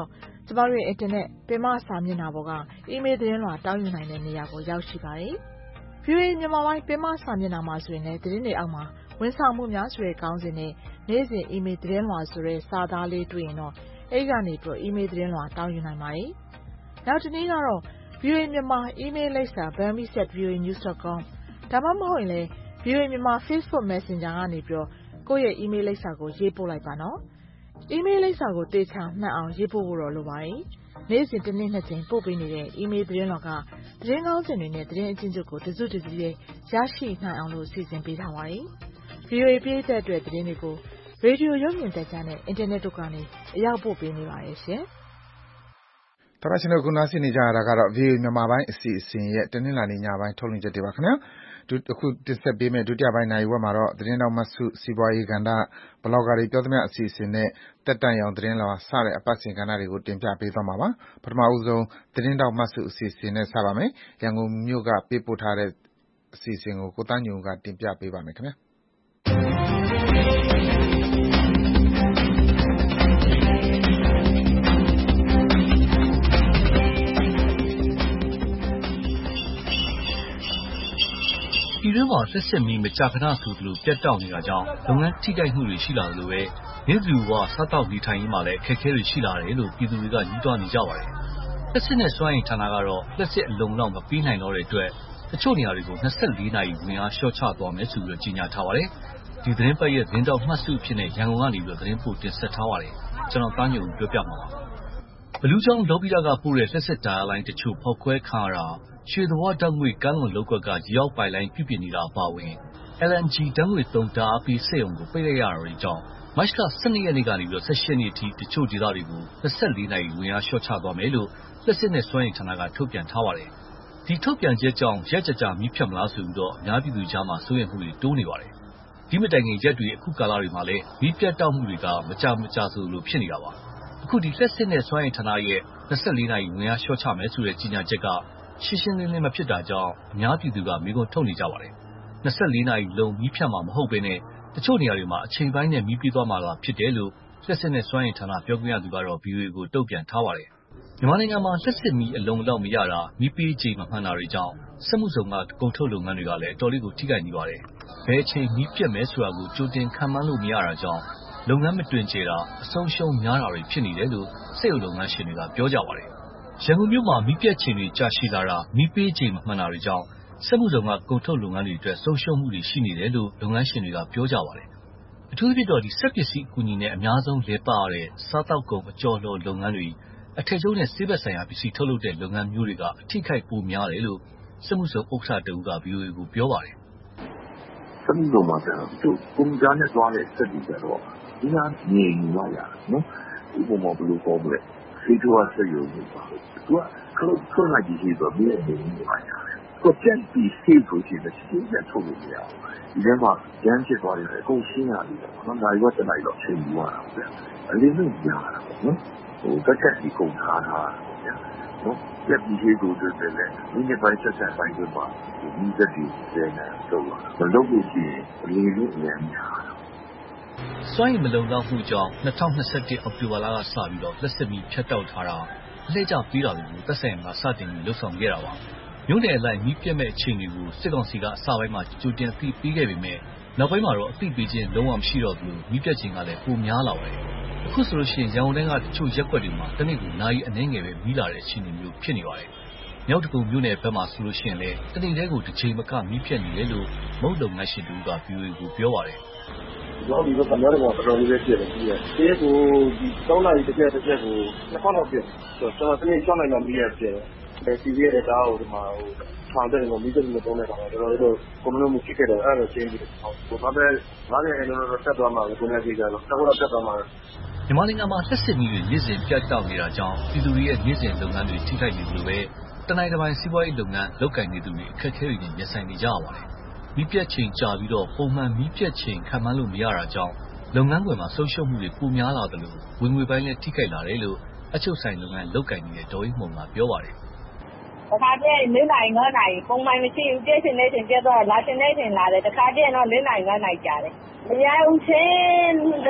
ကျမတို့ရဲ့အင်တာနက်ပင်မစာမျက်နှာပေါ်ကအီးမေးလ်သတင်းလွှာတောင်းယူနိုင်တဲ့နေရာကိုရောက်ရှိပါတယ်။ ဗီအိုအေမြန်မာပိုင်းပင်မစာမျက်နှာမှာဆိုရင်လည်းသတင်းတွေအောက်မှာဝန်ဆောင်မှုများဆိုတဲ့ခေါင်းစဉ်နဲ့နေ့စဉ်အီးမေးလ်သတင်းလွှာဆိုတဲ့စာသားလေးတွေ့ရင်တော့အဲဒီကနေပြီးတော့အီးမေးလ်သတင်းလွှာတောင်းယူနိုင်ပါတယ်။နောက်တစ်နည်းကတော့ ဗီအိုအေမြန်မာအီးမေးလ်လိပ်စာ burmese at v o a news dot com ဒါမှမဟုတ်ရင်လည်း ဗီအိုအေမြန်မာ Facebook Messenger ကနေပြီးတော့ကိုယ့်ရဲ့အီးမေးလ်လိပ်စာကိုရေးပို့လိုက်ပါနော်။အီးမေးလ်လိပ်စာကိုသေချာမှတ်အောင်ရေးပို့ဖို့တော့လိုပါတယ်။နေ့စဉ်တစ်နေ့နှစ်ကြိမ်ပို့ပေးနေတဲ့အီးမေးလ်သတင်းလွှာကသတင်းကောင်းစင်တွေနဲ့သတင်းအချင်းချုပ်ကိုတစုတစည်းရရှိနိုင်အောင်လို့စီစဉ်ပေးထားပါတယ်။ ဗီအိုအေပြည်သက်အတွက်သတင်းတွေကိုရေဒီယိုရုပ်မြင်သံကြားနဲ့အင်တာနက်တို့ကနေအရောက်ပို့ပေးနေပါတယ်ရှင်။တော်ရရှင်တို့ကနားဆင်နေကြရတာကတော့ ဗီအိုအေမြန်မာပိုင်းအစီအစဉ်ရဲ့တနင်္လာနေ့ညပိုင်းထုတ်လွှင့်ချက်တွေပါခင်ဗျာ။အခုတင်ဆက်ပေးမယ့်ဒုတိယပိုင်းနာရီဝက်မှာတော့သတင်းတောက်မဆုစီးပွားရေးကဏ္ဍဘလော့ဂါတွေပြောသမျှအစီအစဉ်နဲ့တက်တန့်ရောင်သတင်းလွှာစတဲ့အပတ်စဉ်ကဏ္ဍတွေကိုတင်ပြပေးသွားမှာပါ။ပထမဦးဆုံးသတင်းတောက်မဆုအစီအစဉ်နဲ့စပါမယ်။ရန်ကုန်မြို့ကပေးပို့ထားတဲ့အစီအစဉ်ကိုကိုသားညွန့်ကတင်ပြပေးပါမယ်ခင်ဗျာ။ပြည်တွင်းမှာလက်စစ်မီးမကြာခဏဆိုသလိုပြတ်တောက်နေတာကြောင့်လုပ်ငန်းထိခိုက်မှုတွေရှိလာသလိုပဲနေသူဘဝစားတောက်နေထိုင်ရေးမှာလည်းအခက်အခဲတွေရှိလာတယ်လို့ပြည်သူတွေကညှိတွားနေကြပါတယ်။လက်စစ်နဲ့စွမ်းအင်ဌာနကတော့လက်စစ်အလုံလောက်မပေးနိုင်တော့တဲ့အတွက်တချို့နေရာတွေကို၂၄နာရီဝင်အားလျှော့ချသွားမယ်ဆိုပြီးကြေညာထားပါတယ်။ဒီသတင်းပတ်ရဲ့သတင်းတောက်မှတ်စုအဖြစ်နဲ့ရန်ကုန်ကနေပြီးသတင်းပို့တင်ဆက်ထားပါတယ်။ကျွန်တော်သားညွန့်ပြောပြမှာပါ။ဘလူးချောင်းလော်ဘီတာကပို့တဲ့လက်စစ်တာယာလိုင်းတချို့ဖောက်ခွဲခံရတာရွှေသဘောဓာတ်ငွေကမ်းလွန်လောက်ကွက်ကရေအောက်ပိုင်လိုင်းပြုပြင်နေတာအပါအဝင် အယ်အန်ဂျီ ဓာတ်ငွေသုံးဓာတ်အားပေးစက်ရုံကိုပိတ်လိုက်ရတာတွေကြောင့်မတ်လ၁၂ရက်နေ့ကနေ၁၈ရက်နေ့အထိတချို့ဒေသတွေကို၂၄နာရီဝင်အားလျှော့ချသွားမယ်လို့လက်စစ်နဲ့စွမ်းအင်ဌာနကထုတ်ပြန်ထားပါတယ်။ဒီထုတ်ပြန်ချက်ကြောင့်ရက်ကြကြာမီးဖြတ်မလားဆိုပြီးတော့အများပြည်သူကြားမှာစိုးရိမ်မှုတွေတိုးနေပါတယ်။ဒီမတိုင်ခင်ရက်တွေအခုကာလတွေမှာလည်းမီးပြတ်တောက်မှုတွေကမကြာမကြာဆိုလိုဖြစ်နေတာပါ။အခုဒီလက်စစ်နဲ့စွမ်းအင်ဌာနရဲ့၂၄နာရီဝင်အားလျှော့ချမယ်ဆိုတဲ့ကြေညာချက်ကရှင်းရှင်းလင်းလင်းမဖြစ်တာကြောင့်အများပြည်သူကမေးခွန်းထုတ်နေကြပါတယ်။၂၄နာရီလုံးမီးဖြတ်မှာမဟုတ်ဘဲနဲ့တချို့နေရာတွေမှာအချိန်ပိုင်းနဲ့မီးပြေးသွားမှာသာဖြစ်တယ်လို့လက်စစ်နဲ့စွမ်းအင်ဌာနပြောခွင့်ရသူကတော့ ဗီအိုအေကိုတုံ့ပြန်ထားပါတယ်။မြန်မာနိုင်ငံမှာလက်စစ်မီးအလုံလောက်မရတာမီးပေးချိန်မမှန်တာတွေကြောင့်စက်မှုဇုံကကုန်ထုတ်လုပ်ငန်းတွေကလည်းအတော်လေးကိုထိခိုက်နေပါတယ်။ဘယ်အချိန်မီးပြတ်မယ်ဆိုတာကိုကြိုတင်ခန့်မှန်းလို့မရတာကြောင့်လုပ်ငန်းမတွင်ကျယ်တာအဆုံးရှုံးများတာတွေဖြစ်နေတယ်လို့စက်ရုံလုပ်ငန်းရှင်တွေကပြောကြပါတယ်။ရန်ကုန်မြို့မှာမီးပြတ်ချိန်တွေကြာရှည်လာတာမီးပေးချိန်မမှန်တာတွေကြောင့်စက်မှုဇုံကကုန်ထုတ်လုပ်ငန်းတွေအတွက်ဆုံးရှုံးမှုတွေရှိနေတယ်လို့လုပ်ငန်းရှင်တွေကပြောကြပါတယ်။အထူးသဖြင့်တော့ဒီစက်ပစ္စည်းအကူအညီနဲ့အများဆုံးလဲပတ်ရတဲ့စားတောက်ကုန်အကျော်လှော်လုပ်ငန်းတွေအထည်ချုပ်နဲ့ဆေးဘက်ဆိုင်ရာပစ္စည်းထုတ်လုပ်တဲ့လုပ်ငန်းမျိုးတွေကအထိခိုက်ပိုများတယ်လို့စက်မှုဇုံဥက္ကဋ္ဌတဦးက ဗီအိုအေကိုပြောပါတယ်။စက်မှုဇုံမှာကျတော့သူကုန်ကြမ်းနဲ့သွားတဲ့စက်တွေကျတော့ဒီကငြိမ်နေမှရတယ်နော်။ဥပမာဘယ်လိုပြောမလဲဆေးထိုးစက်ရုံတွေပါသူကခလုတ်ခလုတ်လိုက်ကြည့်ပြီးတော့မြေနေနေပါရတယ်။ကိုကျန်ပြီးဆေးဆိုရင်လည်းဆေးနဲ့ထုတ်လို့မရဘူး။ဒီထဲမှာကျန်းဖြစ်သွားတယ်အကုန်ရှင်းရတယ်နော်။ဒါရွက်တလိုက်တော့ချိန်ယူရတာပေါ့ဗျာ။အလေးနဲ့ကြားတာပေါ့နော်။ဟိုတက်ချက်ဒီကုန်ထားတာပေါ့ဗျာ။နော်။ပြက်ပြီးဆေးကိုတွေ့တယ်လေ။ဒီနေ့ပိုင်းဆက်ဆက်ပိုင်းတွေမှာဒီစက်တွေကျန်တယ်တော့မလုပ်လို့ရှိရင်အလေးနဲ့အများကြီးစွမ်းရည်မလုံလောက်မှုကြောင့်၂၀၂၁အောက်တိုဘာလကစပြီးတော့လက်စစ်မီးဖြတ်တောက်ထားတာအလှည့်ကျပေးတာတွေကိုသက်ဆိုင်ရာစတင်ပြီးလှုပ်ဆောင်ခဲ့တာပါ။မြို့နယ်အလိုက်မီးပြတ်မဲ့အခြေအနေကိုစစ်ကောင်စီကအစပိုင်းမှာကြိုတင်အသိပေးခဲ့ပေမဲ့နောက်ပိုင်းမှာတော့အသိပေးခြင်းလုံးဝမရှိတော့ဘူးမီးပြတ်ခြင်းကလည်းပိုများလာပါတယ်။အခုဆိုလို့ရှိရင်ရန်ကုန်တိုင်းကတချို့ရက်ကွက်တွေမှာတနေ့ကိုနာရီအနည်းငယ်ပဲမီးလာတဲ့အခြေအနေမျိုးဖြစ်နေပါတယ်။မြောက်တကုံမြို့နယ်ဘက်မှာဆိုလို့ရှိရင်လည်းတနေ့တည်းကိုတစ်ချိန်မကမီးပြတ်နေတယ်လို့မုတ်လုံငန်းရှင်တူက ဗီအိုအေကိုပြောပါတယ်။တော့ဒီဘက်ကများတော့တော်တော်လေးပဲပြည့်တယ်ပြီးရဲ့။ဒီကိုဒီ၃နာရီတစ်ချက်တစ်ချက်ကိုနှစ်ခေါက်တော့ပြည့်။ဆိုတော့ကျွန်တော်ဒီ၆နိုင်မှမီးရပြည့်တယ်။အဲဒီပြည့်တဲ့တားကိုဒီမှာဟိုထောင်တဲ့ကိုမီးစက်နဲ့တုံးနေတာတော့တော်တော်လေးတော့ကွန်မြူနတီဖြစ်ခဲ့တယ်အဲ့ဒါချင်းပြီးတော့ဟိုဘာပဲငါးလည်းတော့ဆက်သွားမှာကိုနေကြည့်ကြတော့ဆက်တော့ဆက်သွားမှာမြန်မာနိုင်ငံမှာလက်စစ်မီးတွေနေ့စဉ်ပြတ်တောက်နေတာကြောင့်ပြည်သူတွေရဲ့နေ့စဉ်လုပ်ငန်းတွေထိခိုက်နေလို့ပဲတနိုင်တစ်ပိုင်းစီးပွားရေးလုပ်ငန်းလုပ်ကိုင်နေသူတွေအခက်အခဲတွေနဲ့ရင်ဆိုင်နေကြရပါတယ်။မီးပြတ်ချိန်ကြာပြီးတော့ပုံမှန်မီးပြတ်ချိန်ခံမှန်းလို့မရတာကြောင့်လုပ်ငန်းခွင်မှာဆုံးရှုံးမှုတွေပိုများလာတယ်လို့ဝင်ငွေပိုင်းလည်းထိခိုက်လာတယ်လို့အချုပ်ဆိုင်လုပ်ငန်းလုပ်ကိုင်နေတဲ့ဒေါ်အေးမှုံကပြောပါတယ်။တခါတည်း၄နာရီ၅နာရီပုံမှန်မရှိဘူးပြည့်စင်နေချိန်ပြတ်တော့လာရှင်နေချိန်လာတယ်တခါတည်းတော့၄နာရီ၅နာရီကြာတယ်။မရဘူးချင်းလုံး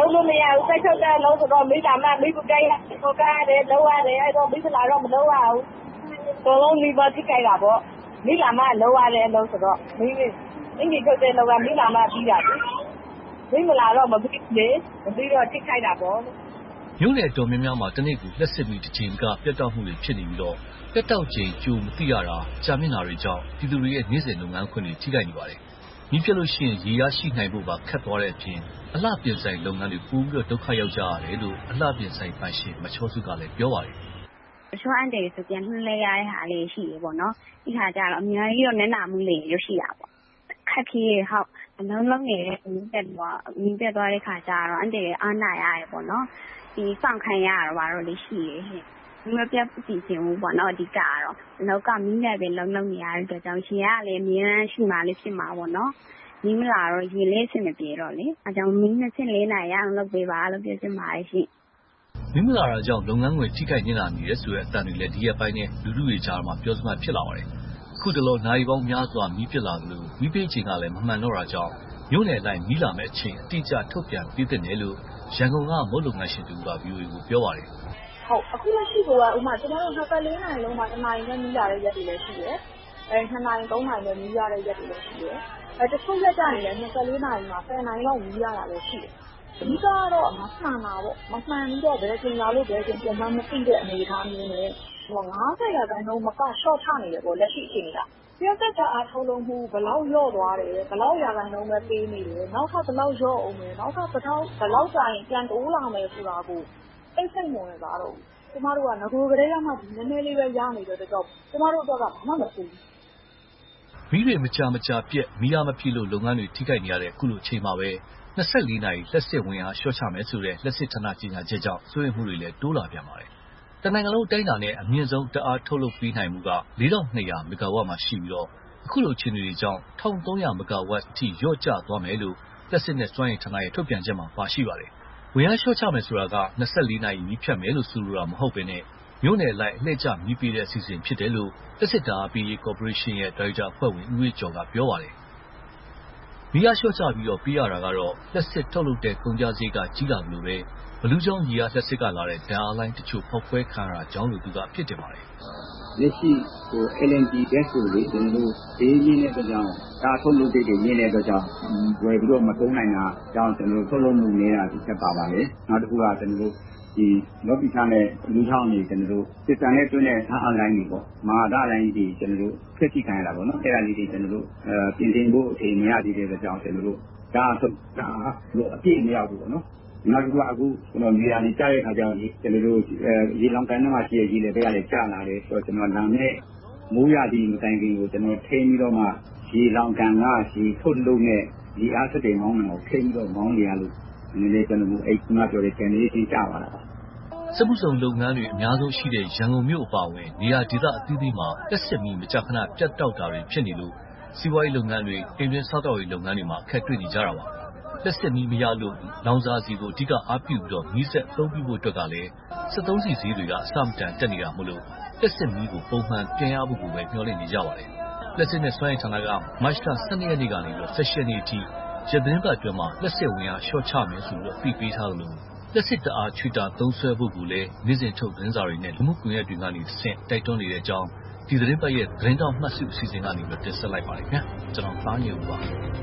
လုံးလို့မရဘူးဆက်ချုပ်တဲ့အလုံးဆိုတော့မိသားမမိကူကြိုက်ကိုကားရတယ်လောက်ရတယ်အဲ့တော့မိသားတော့မလုပ်ရဘူးတော်လုံးမိဘထိကြိုက်တာပေါ့မိသားမလောက်ရတဲ့အလုံးဆိုတော့မိမိအင်ကြီးချုပ်တဲ့လောက်ကမိသားမပြီးတာမိမလာတော့မပြီးလေမပြီးတော့ထိကြိုက်တာပေါ့မြို့နယ်တော်များများမှာတနေ့ကလက်စစ်မီတစ်ချိန်ကပြတ်တောက်မှုတွေဖြစ်နေပြီးတော့ပြတ်တောက်ချိန်ကြိုမသိရတာကြာမြင့်တာတွေကြောင့်ပြည်သူတွေရဲ့နေ့စဉ်လုပ်ငန်းခွင်တွေထိခိုက်နေပါတယ်။မိပြလို့ရှိရင်ရေရရှိနိုင်ဖို့ပါခက်သွားတဲ့အပြင်အလှပြင်ဆိုင်လုပ်ငန်းတွေပိုပြီးတော့ဒုက္ခရောက်ကြရတယ်လို့အလှပြင်ဆိုင်ပိုင်ရှင်မချောစုကလည်းပြောပါတယ်။တချို့အန်တယ်ဆိုပြန်လှည့်လဲရတဲ့ဟာလေးရှိရေပေါ့နော်။ဒီခါကျတော့အများကြီးတော့နည်းနာမှုလေးရုပ်ရှိတာပေါ့။ခက်ကြီးဟုတ်အလုံးလုံးနေတဲ့မိပြတ်သွားမိပြတ်သွားတဲ့ခါကျတော့အန်တယ်အားနာရတယ်ပေါ့နော်။ဒီစောင့်ခံရတာတော့လေးရှိရေဟဲ့။မပြတ်ပြည့်စင်ဘူးပေါ့နော်အဓိကတော့လောက်ကမီးနဲ့ပဲလုံးလုံးနေရတဲ့အတွက်ကြောင့်ရှင်ကလည်းအမြဲတမ်းရှိမှလေးဖြစ်မှာပေါ့နော်မီးမလာတော့ရေလေးအဆင်မပြေတော့လေအဲကြောင့်မီးနှစ်ဆင့်လေးနိုင်ရအောင်လုပ်ပေးပါလို့ပြောချင်ပါတယ်ရှင်မီးမလာတာကြောင့်လုပ်ငန်းဝင်ထိခိုက်နေတာနေရဆိုတဲ့အတန်တွေလည်းဒီရက်ပိုင်းနဲ့လူလူတွေကြားမှာပြောစမှဖြစ်လာပါတယ်အခုတလို့နိုင်ပေါင်းများစွာမီးဖြစ်လာသလိုမီးပေးချိန်ကလည်းမမှန်တော့တာကြောင့်မြို့နယ်တိုင်းမီးလာမဲ့အချိန်အတိအကျထုတ်ပြန်ပေးတဲ့နယ်လို့ရန်ကုန်ကမုတ်လုပ်ငန်းရှင်တူက ဗွီအိုအေ ကိုပြောပါတယ်ဟုတ်အခုလက်ရှိကဥမာကျွန်တော်တို့နှစ်ပတ်လေးနိုင်လုံးမှာတစ်နိုင်နဲ့မီးလာတဲ့ရက်တွေလည်းရှိတယ်။အဲနှစ်နိုင်သုံးနိုင်နဲ့မီးရတဲ့ရက်တွေလည်းရှိတယ်။အဲတချို့ရက်ကြရင်လည်းနှစ်ပတ်လေးနိုင်မှာဆယ်နိုင်လောက်မီးရတာလည်းရှိတယ်။ဒီကတော့မမှန်တာပေါ့မမှန်ပြီးတော့ဘယ်ချိန်လာလို့ဘယ်ချိန်ပြန်မှမသိတဲ့အနေအထားမျိုးနဲ့ဟိုငါးဆယ်ရာခိုင်နှုန်းမက short ချနေတယ်ပေါ့လက်ရှိအချိန်က။ပြောသက်တာအားထုတ်လို့မှုဘလောက်လျော့သွားတယ်ဘလောက်ရာခိုင်နှုန်းပဲပေးနေတယ်နောက်ထပ်ဘလောက်လျော့အောင်မယ်နောက်ထပ်ဘလောက်ဘလောက်ကြာရင်ပြန်တိုးလာမယ်ဆိုတာကိုအိတ်စိတ်မဝင်ပါတော့ကျမတို့ကငကိုကလေးကမှဒီနည်းနည်းလေးပဲရနေတဲ့အတွက်ကြောင့်ကျမတို့တော့ကဘာမှမသိဘူးမီးတွေမကြမကြပြက်မီးရမဖြစ်လို့လုပ်ငန်းတွေထိခိုက်နေရတဲ့အခုလိုအချိန်မှာပဲနှစ်ဆယ့်လေးနာရီလက်စစ်ဝင်အားရှော့ချမယ်ဆိုတဲ့လက်စစ်ဌာနကြီးညာချက်ကြောင့်စိုးရိမ်မှုတွေလည်းတိုးလာပြန်ပါတယ်။တနိုင်ငံလုံးတိုင်းတာနဲ့အမြင့်ဆုံးတအားထုတ်လုပ်ပေးနိုင်မှုကလေးထောင်နှစ်ရာမဂါဝပ်မှာရှိပြီးတော့အခုလိုအခြေအနေတွေကြောင့်တစ်ထောင်သုံးရာမဂါဝပ်အထိလျော့ကျသွားမယ်လို့လက်စစ်နဲ့စွမ်းအင်ဌာနရဲ့ထုတ်ပြန်ချက်မှာပါရှိပါတယ်။ဝင်အားလျှော့ချမယ်ဆိုတာကနှစ်ဆယ့်လေးနာရီမီးဖြတ်မယ်လို့ဆိုလိုတာမဟုတ်ဘဲနဲ့မြို့နယ်လိုက်အလှည့်ကျမီးပေးတဲ့အစီအစဉ်ဖြစ်တယ်လို့လက်စစ်တာအားပေးရေးကော်ပိုရေးရှင်းရဲ့ဒါရိုက်တာအဖွဲ့ဝင်ဦးဝေကျော်ကပြောပါတယ်။မီးအားလျှော့ချပြီးတော့ပေးရတာကတော့လက်စစ်ထုတ်လုပ်တဲ့ကုန်ကျစရိတ်ကကြီးလာလို့ပဲဘလူးချောင်းရေအားလက်စစ်ကလာတဲ့ဓာတ်အားလိုင်းတချို့ဖောက်ခွဲခံရတာကြောင့်လို့သူကအဖြစ်တင်ပါတယ်။လက်ရှိဟို L N G gas ကိုလေကျွန်တော်တို့ဒေးရင်းတဲ့အတွက်ကြောင့်ဒါထုတ်လုပ်တဲ့တွေရင်းတဲ့အတွက်ကြောင့်ဝယ်ပြီးတော့မသုံးနိုင်တာကြောင့်ကျွန်တော်တို့ထုတ်လုပ်မှုနေတာဒီချက်ပါပါလေ။နောက်တစ်ခုကကျွန်တော်တို့ဒီလော်ပီချာနဲ့လူချောင်းတွေကျွန်တော်တို့စစ်တမ်းနဲ့တွင်းတဲ့ဓာတ်အားလိုင်းတွေပေါ့မာဓာတ်လိုင်းတွေကျွန်တော်တို့ဖျက်ဆီးခံရတာပေါ့နော်အဲ့ဒါလေးတွေကျွန်တော်တို့အဲပြင်ဆင်ဖို့အချိန်မရသေးတဲ့အတွက်ကြောင့်ကျွန်တော်တို့ဒါထုတ်ဒါလို့အပြည့်မရဘူးပေါ့နော်နောက်တစ်ခုကအခုကျွန်တော်နေရာလေးကြားတဲ့ခါကျတော့ကျွန်တော်တို့ရေလောင်ကန်ထဲမှာရှိရကြီးလေဘက်ကလည်းကြာလာတယ်ဆိုတော့ကျွန်တော်နာနဲ့မိုးရသည်မတိုင်ခင်ကိုကျွန်တော်ထိန်းပြီးတော့မှရေလောင်ကန်ကရေထုတ်လို့နဲ့ဒီအားစတဲ့မောင်းတော့ထိန်းပြီးတော့မောင်းနေရလို့ဒီနေ့ကျွန်တော်အဲ့ခုနပြောတဲ့ကန်လေးကြီးကြာပါလားစမှုစုံလုပ်ငန်းတွေအများဆုံးရှိတဲ့ရန်ကုန်မြို့အပါအဝင်နေရာဒေသအသီးသီးမှာတက်စစ်မီမကြခဏပြတ်တောက်တာတွေဖြစ်နေလို့စီးပွားရေးလုပ်ငန်းတွေအိမ်တွင်းစားတောက်ရေးလုပ်ငန်းတွေမှာအခက်တွေ့နေကြတာပါလက်စစ်မီမရလို့လောင်စာစီကိုအဓိကအားပြုပြီးတော့မီးဆက်အသုံးပြုဖို့အတွက်ကလည်းစစ်သုံးစီဈေးတွေကအဆမတန်တက်နေတာမို့လို့လက်စစ်မီကိုပုံမှန်ပြင်ရဖို့ကိုပဲမျှော်လင့်နေကြပါတယ်လက်စစ်နဲ့စွမ်းအင်ဌာနကမတ်လဆယ်နှစ်ရက်နေ့ကနေပြီးတော့ဆယ်ရှစ်ရက်နေ့အထိရသင်းဘတ်အတွင်းမှာလက်စစ်ဝင်အားရှော့ချမယ်ဆိုပြီးတော့ပြပေးထားလို့လက်စစ်တအားချွေတာသုံးဆွဲဖို့ကိုလည်းနေ့စဉ်ထုတ်သတင်းစာတွေနဲ့လူမှုကွန်ရက်တွေကနေဆင့်တိုက်တွန်းနေတဲ့အကြောင်းဒီသတင်းပတ်ရဲ့သတင်းတောက်မှတ်စုအစီအစဉ်ကနေပြီးတင်ဆက်လိုက်ပါလိမ့်မယ်ကျွန်တော်သားညိုပါ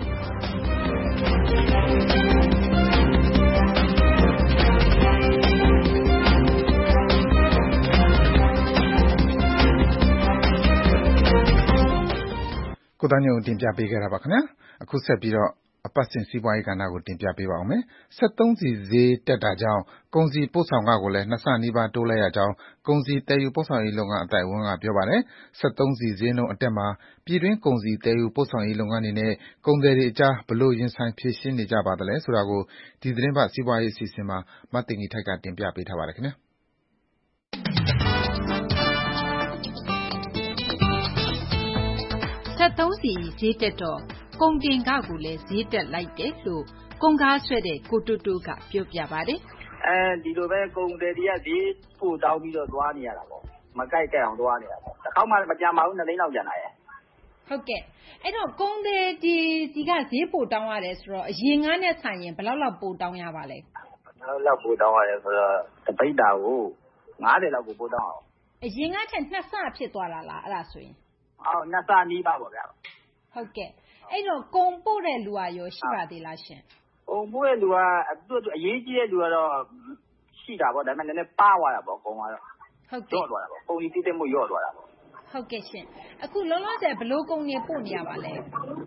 ကိုသားညိုတင်ပြပေးခဲ့တာပါခင်ဗျာအခုဆက်ပြီးတော့အပတ်စဉ်စီးပွားရေးကဏ္ဍကိုတင်ပြပေးပါောင်းမယ်။ဆက်သုံးစီဈေးတက်တာကြောင့်ကုန်စည်ပို့ဆောင်ခကိုလည်းနှစ်ဆနီးပါးတိုးလိုက်ရကြောင်းကုန်စည်တည်ယူပို့ဆောင်ရေးလုပ်ငန်းအသိုက်အဝန်းကပြောပါတယ်။ဆက်သုံးစီဈေးနှုန်းအတက်မှာပြည်တွင်းကုန်စည်တည်ယူပို့ဆောင်ရေးလုပ်ငန်းတွေနဲ့ကုန်သည်တွေအကြားဘယ်လိုရင်ဆိုင်ဖြေရှင်းနေကြပါသလဲဆိုတာကိုဒီသတင်းပတ်စီးပွားရေးအစီအစဉ်မှာမသိင်ကြီးထိုက်ကတင်ပြပေးထားပါတယ်ခင်ဗျာ။ဆက်သုံးစီဈေးတက်တော့ကုန်တင်ခကိုလည်းဈေးတက်လိုက်တယ်လို့ကုန်ကားဆွဲတဲ့ကိုတူတူကပြောပြပါတယ်။အဲဒီလိုပဲကုန်တယ်တွေကဈေးပို့တောင်းပြီးတော့သွားနေရတာပေါ့။မကြိုက်ကြအောင်သွားနေတာပေါ့။တစ်ခေါက်မှမကြမ်းပါဘူးနှစ်သိန်းလောက်ကျန်လာရဲ့။ဟုတ်ကဲ့။အဲ့တော့ကုန်တယ်ဒီစီကဈေးပို့တောင်းရတယ်ဆိုတော့အရင်ကနဲ့ဆိုင်ရင်ဘယ်လောက်လောက်ပို့တောင်းရပါလဲလောက်ပို့တောင်းရတယ်ဆိုတော့တပိတ်တာကိုငါးဆယ်လောက်ကိုပို့တောင်းအောင်အရင်ကထက်နှစ်ဆဖြစ်သွားတာလားအဲ့ဒါဆိုရင်အော်နှစ်ဆနီးပါပေါ့ဗျာဟုတ်ကဲ့အဲ့တော့ကုံပို့တဲ့လူကရောရှိပါသေးလားရှင်ကုံပို့တဲ့လူကသူ့အရေးကြီးတဲ့လူကတော့ရှိတာပေါ့ဒါပေမဲ့လည်းပါသွားတာပေါ့ကုံကတော့ဟုတ်ကဲ့ရော့သွားတာပေါ့ပုံကြီးတိတိမှုရော့သွားတာပေါ့ဟုတ်ကဲ့ရှင်အခုလောလောဆယ်ဘယ်လိုကုံနေပို့နေရပါလဲ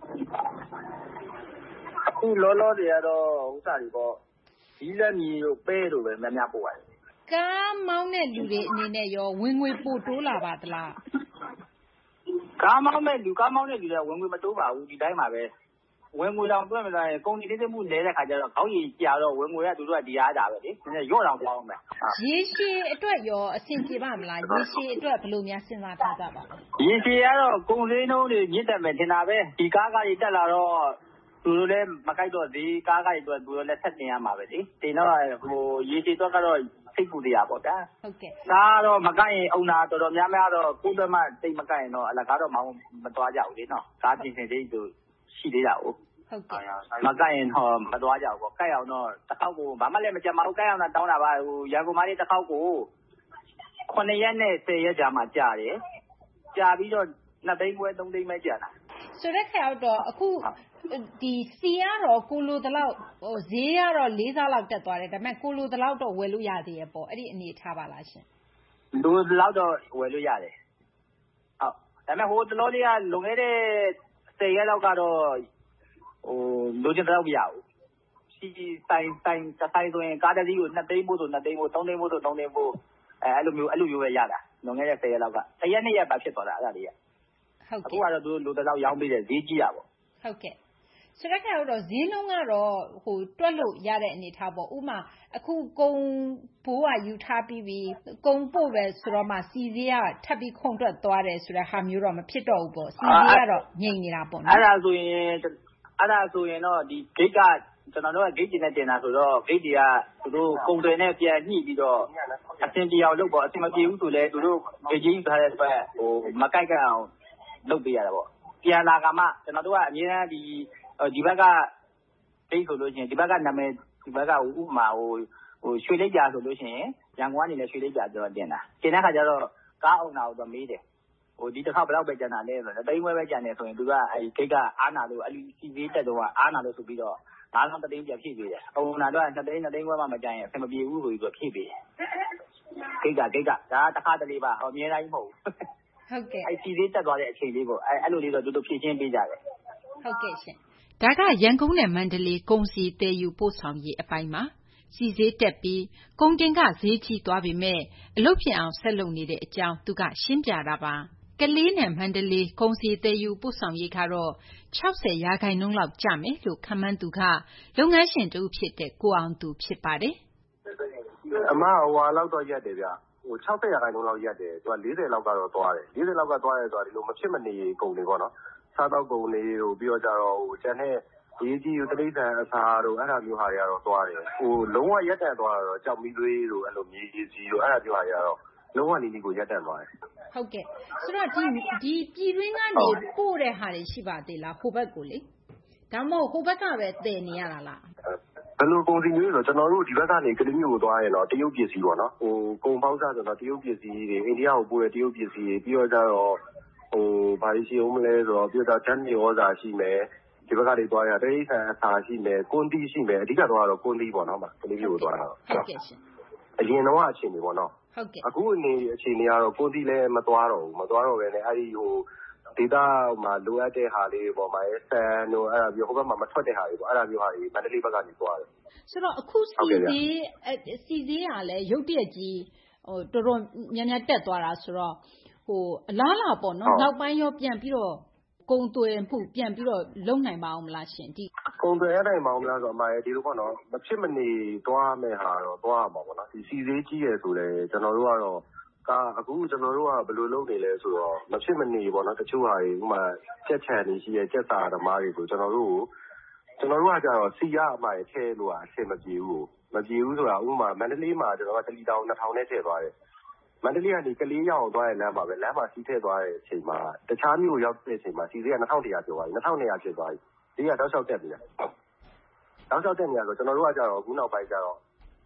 အခုလောလောဆယ်ကတော့ဥစ္စာတွေပေါ့ဒီလက်မီတို့ပဲတို့ပဲများများပို့ရတယ်ကားမောင်းတဲ့လူတွေအနေနဲ့ရောဝင်ငွေပို့တိုးလာပါသလားကားမောင်းတဲ့လူကားမောင်းတဲ့လူတွေဝင်ငွေမတိုးပါဘူးဒီတိုင်းပါပဲဝင်ငွေတောင်တွက်မလာရင်ကုန်စည်တိတိမှုလဲတဲ့ခါကျတော့ခေါင်းရည်ကြာတော့ဝင်ငွေကသူတို့ကဒီအားတာပဲလေနည်းနည်းရော့တောင်ပြောင်းမယ်ရေရှည်အတွက်ရောအဆင်ပြေပါမလားရေရှည်အတွက်ဘယ်လိုများစဉ်းစားထားကြပါလဲရေရှည်ကတော့ကုန်စည်နှုန်းတွေမြင့်တက်မယ်ထင်တာပဲဒီကားကားကြီးတက်လာတော့သူတို့လည်းမကြိုက်တော့ဒီကားကားကြီးတော့သူတို့လည်းဆက်တင်ရမှာပဲလေတင်တော့ဟိုရေရှည်တော့ကတော့စိတ်ပူတရားပေါ့ဗျာဟုတ်ကဲ့ဒါတော့မကိုက်ရင်အုံနာတော်တော်များများတော့ကိုယ်တော့မှစိတ်မကိုက်ရင်တော့အလကားတော့မမသွားကြဘူးလေနော်ကားပြင်ဆင်သေးသူရှိသေးတာဟုတ်ဟုတ်ကဲ့မကိုက်ရင်တော့မသွားကြဘူးပေါ့ကိုက်အောင်တော့တစ်ခေါက်ကိုဘာမှလည်းမကြမ်းမအောင်ကိုက်အောင်တော့တောင်းတာပါဟိုရန်ကုန်မှာလေးတစ်ခေါက်ကိုခုနှစ်ရက်နဲ့ဆယ်ရက်ကြာမှကြာတယ်ကြာပြီးတော့နှစ်သိန်းခွဲသုံးသိန်းပဲကြာတာဆိုတဲ့ခါတော့အခုဒီစီကတော့ကိုလိုတလောက်ဟိုဈေးကတော့လေးစားလောက်တက်သွားတယ်ဒါပေမဲ့ကိုလိုတလောက်တော့ဝယ်လို့ရသေးရဲ့ပေါ့အဲ့ဒီအနေထားပါလားရှင်လိုတလောက်တော့ဝယ်လို့ရတယ်ဟုတ်ဒါပေမဲ့ဟိုတလောလေးကလွန်ခဲ့တဲ့ဆယ်ရက်လောက်ကတော့ဟိုလိုချင်တော့မရဘူးစီဆိုင်ဆိုင်ဆိုင်ဆိုရင်ကားတစ်စီးကိုနှစ်သိန်းမို့ဆိုနှစ်သိန်းမို့သုံးသိန်းမို့ဆိုသုံးသိန်းမို့အဲအဲ့လိုမျိုးအဲ့လိုမျိုးပဲရတာလွန်ခဲ့တဲ့ဆယ်ရက်လောက်ကဆယ်ရက်နှစ်ရက်ပါဖြစ်သွားတာအဲ့ဒါလေးကဟုတ်ကဲ့အခုကတော့သူလိုတလောက်ရောင်းပေးတယ်ဈေးကြီးတာပေါ့ဟုတ်ကဲ့ဆိုတော့ကတော့ဈေးနှုန်းကတော့ဟိုတွက်လို့ရတဲ့အနေထားပေါ့ဥမာအခုကုံဘိုးကယူထားပြီးပြီကုံပို့ပဲဆိုတော့မှစီဈေးကထပ်ပြီးခုန်တွက်သွားတယ်ဆိုတဲ့ဟာမျိုးတော့မဖြစ်တော့ဘူးပေါ့စီဈေးကတော့ငြိမ်နေတာပေါ့နော်အဲ့ဒါဆိုရင်အဲ့ဒါဆိုရင်တော့ဒီဂိတ်ကကျွန်တော်တို့ကဂိတ်ကျင်နဲ့တင်တာဆိုတော့ဂိတ်တွေကသူတို့ကုံတွေနဲ့ပြန်ညှိပြီးတော့အစင်ပြောင်လုပ်ပေါ့အစင်မပြေဘူးဆိုလဲသူတို့ဂိတ်ကြီးထားတဲ့အတွက်ဟိုမကိုက်ကြအောင်လုပ်ပေးရတာပေါ့ပြန်လာကမှကျွန်တော်တို့ကအမြဲတမ်းဒီဒီဘက်ကဂိတ်ဆိုလို့ရှိရင်ဒီဘက်ကနာမည်ဒီဘက်ကဥပမာဟိုဟိုရွှေလိပ်ကြာဆိုလို့ရှိရင်ရန်ကုန်ကနေလည်းရွှေလိပ်ကြာကျွန်တော်တင်တာတင်တဲ့ခါကျတော့ကားအောင်နာတော့မေးတယ်ဟိုဒီတစ်ခါဘယ်လောက်ပဲကျန်တာလဲဆိုတော့တိမ်ဝဲပဲကျန်တယ်ဆိုရင်သူကအဲဒီဂိတ်ကအားနာလို့အလီစီသေးတက်တော့အားနာလို့ဆိုပြီးတော့ငါးထောင်တိမ်ပြန်ဖြည့်ပေးတယ်အုံနာတော့နှစ်သိန်းနှစ်သိန်းခွဲမှမကျန်ရင်အဆင်မပြေဘူးဆိုပြီးတော့ဖြည့်ပေးတယ်ဂိတ်ကဂိတ်ကဒါတစ်ခါတလေပါဟောအများကြီးမဟုတ်ဘူးဟုတ်ကဲ့အဲစီသေးတက်သွားတဲ့အချိန်လေးပေါ့အဲအဲ့လိုလေးတော့သူတို့ဖြည့်ချင်းပေးကြတယ်ဟုတ်ကဲ့ရှင်ဒါကရန်ကုန်နဲ့မန္တလေးကုန်စည်တည်ယူပို့ဆောင်ရေးအပိုင်းမှာစီဈေးတက်ပြီးကုန်တင်ကဈေးကြီးသွားပြီမဲ့အလုပ်ဖြစ်အောင်ဆက်လုပ်နေတဲ့အကြောင်းသူကရှင်းပြတာပါကလေးနဲ့မန္တလေးကုန်စည်တည်ယူပို့ဆောင်ရေးကတော့၆၀ရာခိုင်နှုန်းလောက်ကျမယ်လို့ခန့်မှန်းသူကလုပ်ငန်းရှင်တူဖြစ်တဲ့ကိုအောင်သူဖြစ်ပါတယ်အမဟိုဟာလောက်တော့ရက်တယ်ဗျဟို၆၀ရာခိုင်နှုန်းလောက်ရက်တယ်သူက၄၀လောက်ကတော့သွားတယ်၄၀လောက်ကသွားရဲဆိုတာဒီလိုမဖြစ်မနေကုန်တွေပေါ့နော်စားတော့ကုန်တွေဟိုပြီးတော့ကြတော့ဟိုကျန်တဲ့ရေးကြီးတလိမ့်ဆန်အစာတို့အဲ့ဒါမျိုးဟာတွေကတော့သွားတယ်ဟိုလုံးဝရက်တန့်သွားတော့ကြောက်မီးသွေးတို့အဲ့လိုမြေကြီးစီတို့အဲ့ဒါမျိုးဟာတွေကတော့လုံးဝနီးနီးကိုရက်တန့်သွားတယ်ဟုတ်ကဲ့ဆိုတော့ဒီဒီပြည်တွင်းကနေပို့တဲ့ဟာတွေရှိပါသေးလားဟိုဘက်ကိုလေဒါမှမဟုတ်ဟိုဘက်ကပဲတည်နေရတာလားဘယ်လိုကုန်စည်မျိုးလဲဆိုတော့ကျွန်တော်တို့ဒီဘက်ကနေကလေးမျိုးကိုသွားရင်တော့တရုတ်ပစ္စည်းပေါ့နော်ဟိုကုန်ပေါင်းစားဆိုတော့တရုတ်ပစ္စည်းတွေအိန္ဒိယကိုပို့တဲ့တရုတ်ပစ္စည်းတွေပြီးတော့ကြတော့ဟိုဘာရှိအောင်မလဲဆိုတော့ပြီးတော့ဓာတ်မြေဩဇာရှိမယ်ဒီဘက်ကနေသွားရတိရစ္ဆာန်အစာရှိမယ်ကွန်တီရှိမယ်အဓိကတော့တော့ကွန်တီပေါ့နော်ကလေးမျိုးကိုသွားတာဟုတ်ကဲ့ရှင်အရင်တော့အချိန်တွေပေါ့နော်ဟုတ်ကဲ့အခုအနေအချိန်တွေကတော့ကွန်တီလည်းမသွားတော့ဘူးမသွားတော့ဘဲနဲ့အဲ့ဒီဟိုဒေတာမှာလိုအပ်တဲ့ဟာလေးပေါ်မှာဆန်တို့အဲ့ဒါမျိုးဟိုဘက်မှာမထွက်တဲ့ဟာတွေပေါ့အဲ့ဒါမျိုးဟာတွေမန္တလေးဘက်ကနေသွားတယ်ဆိုတော့အခုစီစီစီစီကလည်းရုတ်တရက်ကြီးဟိုတော်တော်များများတက်သွားတာဆိုတော့ဟိုအလားလာပေါ့နော်နောက်ပိုင်းရောပြန်ပြီးတော့ကုံသွယ်မှုပြန်ပြီးတော့လုံနိုင်ပါအောင်မလားရှင်ဒီကုံသွယ်ရနိုင်ပါအောင်မလားဆိုတော့အမရဲ့ဒီလိုပေါ့နော်မဖြစ်မနေသွားမယ်ဟာတော့သွားရမှာပေါ့နော်ဒီစီသေးကြီးရယ်ဆိုလဲကျွန်တော်တို့ကတော့ကအခုကျွန်တော်တို့ကဘယ်လိုလုပ်နေလဲဆိုတော့မဖြစ်မနေပေါ့နော်တချို့ဟာတွေဥမာကြက်ချန်နေရှိရဲ့ကြက်စာဓမ္မတွေကိုကျွန်တော်တို့ကျွန်တော်တို့ကကြတော့စီရအမရဲ့ထဲလို့အဆင်မပြေဘူးမပြေဘူးဆိုတာဥမာမန္တလေးမှာကျွန်တော်ကတလီတောင်နှစ်ထောင်နဲ့ထည့်သွားတယ်မန္တလေးကနေကလေးရောက်အောင်သွားတဲ့လမ်းမှာပဲလမ်းမှာစီးထည့်သွားတဲ့အချိန်မှာတခြားမျိုးရောက်တဲ့အချိန်မှာစီးသေးကနှစ်ထောင်တရာကျော်သွားပြီနှစ်ထောင်နှစ်ရာဖြစ်သွားပြီဒီကတောက်လျှောက်တက်ပြီလားတောက်လျှောက်တက်နေရဆိုကျွန်တော်တို့ကကြတော့အခုနောက်ပိုင်းကျတော့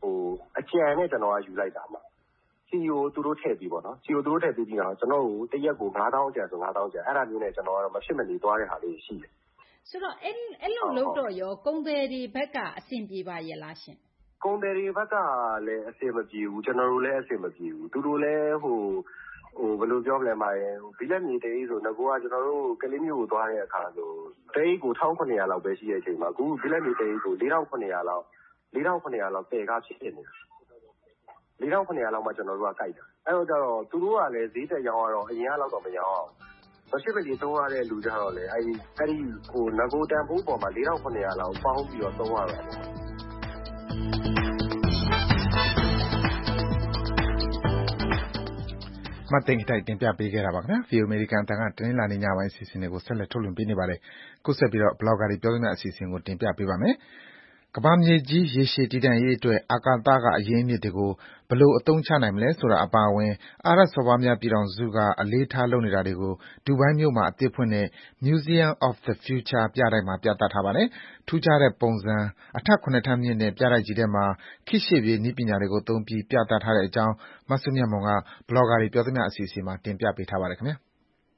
ဟိုအကြံနဲ့ကျွန်တော်ကယူလိုက်တာမှာစီယိုသူတို့ထည့်ပြီးပေါ့နော်စီယိုသူတို့ထည့်ပြီးပြီးတော့ကျွန်တော်ကိုတရက်ကို၅သောင်းကျန်ဆို၅သောင်းကျန်အဲ့ဒါမျိုးနဲ့ကျွန်တော်ကတော့မဖြစ်မနေသွားတဲ့ဟာလေးရှိတယ်ဆိုတော့အဲ့အဲ့လိုလို့တော့ရောကုန်တယ်ဒီဘက်ကအဆင်ပြေပါရဲ့လားရှင်ကုန်တယ်ဒီဘက်ကလည်းအဆင်မပြေဘူးကျွန်တော်တို့လည်းအဆင်မပြေဘူးသူတို့လည်းဟိုဟိုဘယ်လိုပြောမလဲမရဲဘီလက်မြေတေးဆိုငကိုကကျွန်တော်တို့ကလေးမျိုးကိုသွားတဲ့အခါဆိုတေးကို၁၉၀၀လောက်ပဲရှိတဲ့အချိန်မှာအခုဘီလက်မြေတေးကို၄၇၀၀လောက်၄၇၀၀လောက်ပယ်ကားဖြစ်နေတယ်၄၇၀၀လောက်မှကျွန်တော်တို့ကကြိုက်တာအဲ့တော့ကျတော့သူတို့ကလည်းဈေးတက်ရောင်းတော့အရင်ကလောက်တော့မရောင်းအောင်မရှိမကြီးသုံးရတဲ့လူကြတော့လေအဲ့ဒီအဲ့ဒီဟိုငကိုတန်ဖိုးပေါ်မှာ၄၇၀၀လောက်ပေါင်းပြီးတော့သုံးရတာမသိင်္ဂီတိုက်တင်ပြပေးခဲ့တာပါခင်ဗျာ။ View American တန်ကတင်းနှင်းလာနေညပိုင်းအစီအစဉ်တွေကိုဆက်လက်ထုတ်လွှင့်ပေးနေပါတယ်။ခုဆက်ပြီးတော့ blogger တွေပြောသမျှအစီအစဉ်ကိုတင်ပြပေးပါမယ်။ကမ္ဘာမြေကြီးရေရှည်တည်တံ့ရေးအတွက်အာကာသကအရင်းအမြစ်တွေကိုဘယ်လိုအသုံးချနိုင်မလဲဆိုတာအပါအဝင်အာရပ်စော်ဘွားများပြည်ထောင်စုကအလေးထားလုပ်နေတာတွေကိုဒူဘိုင်းမြို့မှာအသစ်ဖွင့်တဲ့ Museum of the Future ပြတိုက်မှာပြသထားပါတယ်။ထူးခြားတဲ့ပုံစံအထပ်ခုနှစ်ထပ်မြင့်တဲ့ပြတိုက်ကြီးထဲမှာခေတ်ရှေ့ပြေနည်းပညာတွေကိုသုံးပြီးပြသထားတဲ့အကြောင်းမဆုမြတ်မွန်က blogger တွေပြောသမျှအစီအစဉ်မှာတင်ပြပေးထားပါတယ်ခင်ဗျာ။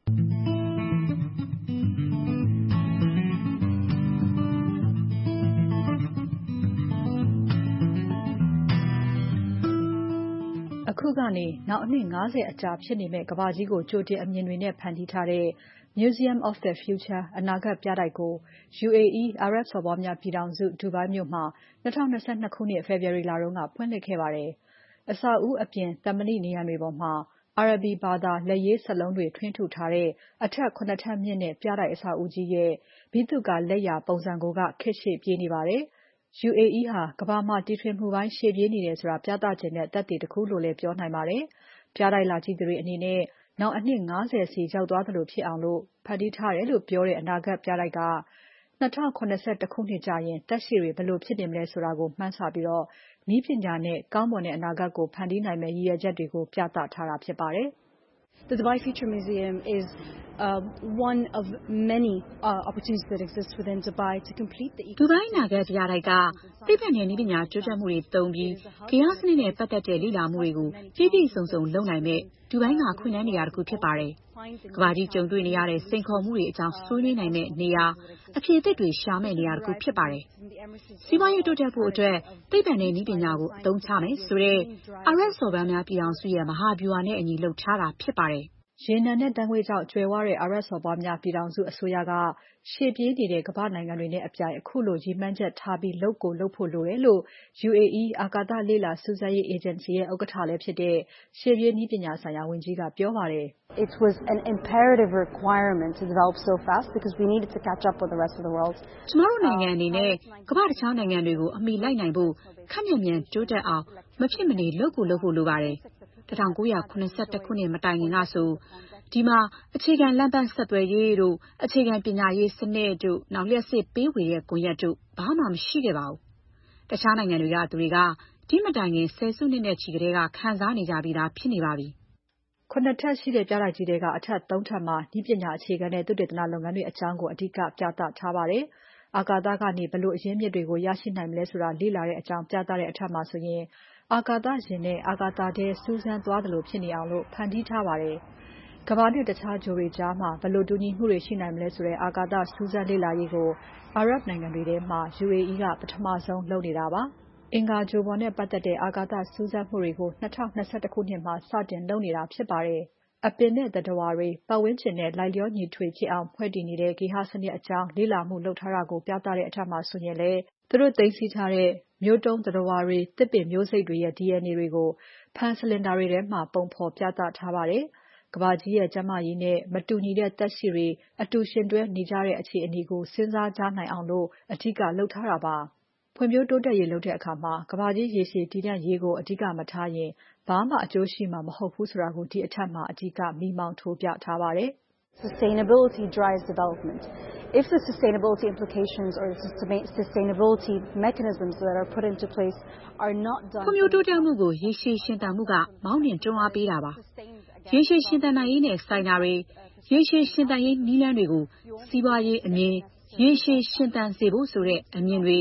အခုကနေနောက်အနှစ်၅၀အကြာဖြစ်နေမဲ့ကမ္ဘာကြီးကိုကြိုတင်အမြင်တွေနဲ့ဖန်တီးထားတဲ့ Museum of the Future အနာဂတ်ပြတိုက်ကို ယူ အေ အီး အာရပ်စော်ဘွားများပြည်ထောင်စုဒူဘိုင်းမြို့မှာ၂၀၂၂ခုနှစ်ဖေဖော်ဝါရီလတုန်းကဖွင့်လှစ်ခဲ့ပါတယ်။အဆောက်အဦးအပြင်သံမဏိနံရံတွေပေါ်မှာအာရဗီဘာသာလက်ရေးစာလုံးတွေထွင်းထူထားတဲ့အထပ်ခုနှစ်ထပ်မြင့်တဲ့ပြတိုက်အဆောက်အဦးကြီးရဲ့ဗိသုကာလက်ရာပုံစံကိုကခေတ်ရှေ့ပြေးနေပါတယ်။ ယူ အေ အီး ဟာကမ္ဘာမှာတီထွင်မှုပိုင်းရှေ့ပြေးနေတယ်ဆိုတာပြသချင်တဲ့သက်သေတခုလို့လည်းပြောနိုင်ပါတယ်။ပြတိုက်လာကြည့်သူတွေအနေနဲ့နောက်အနှစ်၅၀ဆီရောက်သွားသလိုဖြစ်အောင်ဖန်တီးထားတယ်လို့ပြောတဲ့အနာဂတ်ပြတိုက်က၂၀၇၁ခုနှစ်ကျရင်သက်ရှည်တွေဘယ်လိုဖြစ်နေမလဲဆိုတာကိုမှန်းဆပြီးနည်းပညာနဲ့ကောင်းမွန်တဲ့အနာဂတ်ကိုဖန်တီးနိုင်မယ့်ရည်ရွယ်ချက်တွေကိုပြသထားတာဖြစ်ပါတယ်။ The Dubai Future Museum is uh, one of many uh, opportunities that exist within Dubai to complete the ecosystem. ဒူဘိုင်းနာဂတ်ပြတိုက်ကသိပ္ပံနဲ့နည်းပညာတိုးတက်မှုတွေသုံးပြီးဂေဟစနစ်နဲ့ပတ်သက်တဲ့လေ့လာမှုတွေကိုပြည့်ပြည့်စုံစုံလုပ်နိုင်မဲ့ဒူဘိုင်းကခွင့်လန်းနေရာတစ်ခုဖြစ်ပါတယ်။ကမ္ဘာကြီးကြုံတွေ့နေရတဲ့စိန်ခေါ်မှုတွေအကြောင်းဆွေးနွေးနိုင်မဲ့နေရာအဖြစ်အသစ်တွေရှာမဲ့နေရာတစ်ခုဖြစ်ပါတယ်။စီးပွားရေးတိုးတက်ဖို့အတွက်သိပ္ပံနဲ့နည်းပညာကိုအသုံးချမယ်ဆိုတဲ့အာရပ်စော်ဘွားများပြည်ထောင်စုရဲ့မဟာဗျူဟာနဲ့အညီလှုပ်ထားတာဖြစ်ပါတယ်။ရေနံနဲ့ဓာတ်ငွေ့ကြောင့်ကြွယ်ဝတဲ့အာရပ်စော်ဘွားများပြည်ထောင်စုအစိုးရကရှေ့ပြေးနေတဲ့ကမ္ဘာ့နိုင်ငံတွေနဲ့အပြိုင်အခုလိုရည်မှန်းချက်ထားပြီးလုပ်ကိုလုပ်ဖို့လိုတယ်လို့ ယူ အေ အီး အာကာသလေ့လာစူးစမ်းရေးအေဂျင်စီရဲ့ဥက္ကဋ္ဌလည်းဖြစ်တဲ့ရှေ့ပြေးနည်းပညာဆိုင်ရာဝန်ကြီးကပြောပါတယ်။ It was an imperative requirement to develop so fast because we needed to catch up with the rest of the world. ကျမတို့နိုင်ငံအနေနဲ့ကမ္ဘာတခြားနိုင်ငံတွေကိုအမီလိုက်နိုင်ဖို့ခက်မြန်မြန်တိုးတက်အောင်မဖြစ်မနေလုပ်ကိုလုပ်ဖို့လိုပါတယ်။၁၉၇၁ခုနှစ်မတိုင်ခင်ကဆိုဒီမှာအခြေခံလမ်းပန်းဆက်သွယ်ရေးတို့အခြေခံပညာရေးစနစ်တို့နောက်လျှက်စစ်ပေးဝေတဲ့ကွန်ရက်တို့ဘာမှမရှိခဲ့ပါဘူး။တခြားနိုင်ငံတွေကသူတွေကဒီမတိုင်ခင်ဆယ်စုနှစ်နဲ့ချီကတည်းကခံစားနေကြပြီးသားဖြစ်နေပါပြီ။ခုနှစ်ထပ်ရှိတဲ့ပြတိုက်ကြီးတွေကအထက်သုံးထပ်မှာနည်းပညာအခြေခံတဲ့သုတေသနလုပ်ငန်းတွေအကြောင်းကိုအဓိကပြသထားပါတယ်။အာကာသကနေဘယ်လိုအရင်းအမြစ်တွေကိုရရှိနိုင်မလဲဆိုတာလေ့လာတဲ့အကြောင်းပြသတဲ့အထက်မှာဆိုရင်အာကာသယာဉ်နဲ့အာကာသထဲစူးစမ်းသွားသလိုဖြစ်နေအောင်ဖန်တီးထားပါတယ်။ကမ္ဘာနဲ့တခြားဂြိုဟ်တွေကြားမှာဘယ်လိုတူညီမှုတွေရှိနိုင်မလဲဆိုတဲ့အာကာသစူးစမ်းလေ့လာရေးကိုအာရပ်နိုင်ငံတွေထဲမှာ ယူ အေ အီး ကပထမဆုံးလုပ်နေတာပါ။အင်္ဂါဂြိုဟ်ပေါ်နဲ့ပတ်သက်တဲ့အာကာသစူးစမ်းမှုတွေကို၂၀၂၁ခုနှစ်မှာစတင်လုပ်နေတာဖြစ်ပါတယ်။အပင်နဲ့သတ္တဝါတွေပတ်ဝန်းကျင်နဲ့လိုက်လျောညီထွေဖြစ်အောင်ဖွဲ့တည်နေတဲ့ဂေဟစနစ်အကြောင်းလေ့လာမှုလုပ်ထားတာကိုပြသတဲ့အထက်မှာဆိုရင်လည်းသူတို့သိမ်းဆည်းထားတဲ့မျိုးတုန်းသတ္တဝါတွေသစ်ပင်မျိုးစိတ်တွေရဲ့ ဒီအန်အေ တွေကိုဖန်ဆလင်ဒါတွေထဲမှာပုံဖော်ပြသထားပါတယ်။ကမ္ဘာကြီးရဲ့ကျန်းမာရေးနဲ့မတူညီတဲ့သက်ရှိတွေအတူယှဉ်တွဲနေကြတဲ့အခြေအနေကိုစဉ်းစားကြနိုင်အောင်အဓိကလုပ်ထားတာပါ။ဖွံ့ဖြိုးတိုးတက်ရေးလုပ်တဲ့အခါမှာကမ္ဘာကြီးရေရှည်တည်တံ့ရေးကိုအဓိကမထားရင်ဘာမှအကျိုးရှိမှာမဟုတ်ဘူးဆိုတာကိုဒီအထက်မှာအဓိကမီးမောင်းထိုးပြထားပါတယ်။ Sustainability drives development. If the sustainability implications or the sustainability mechanisms that are put into place are not done ဖွံ့ဖြိုးတိုးတက်မှုကိုရေရှည်ရှင်သန်မှုကမောင်းနှင်တွန်းအားပေးတာပါ။ရေရှည်ရှင်သန်နိုင်ရေးနဲ့ဆိုင်တာတွေရေရှည်ရှင်သန်ရေးနည်းလမ်းတွေကိုစီးပွားရေးအမြင်ရေရှည်ရှင်သန်စေဖို့ဆိုတဲ့အမြင်တွေ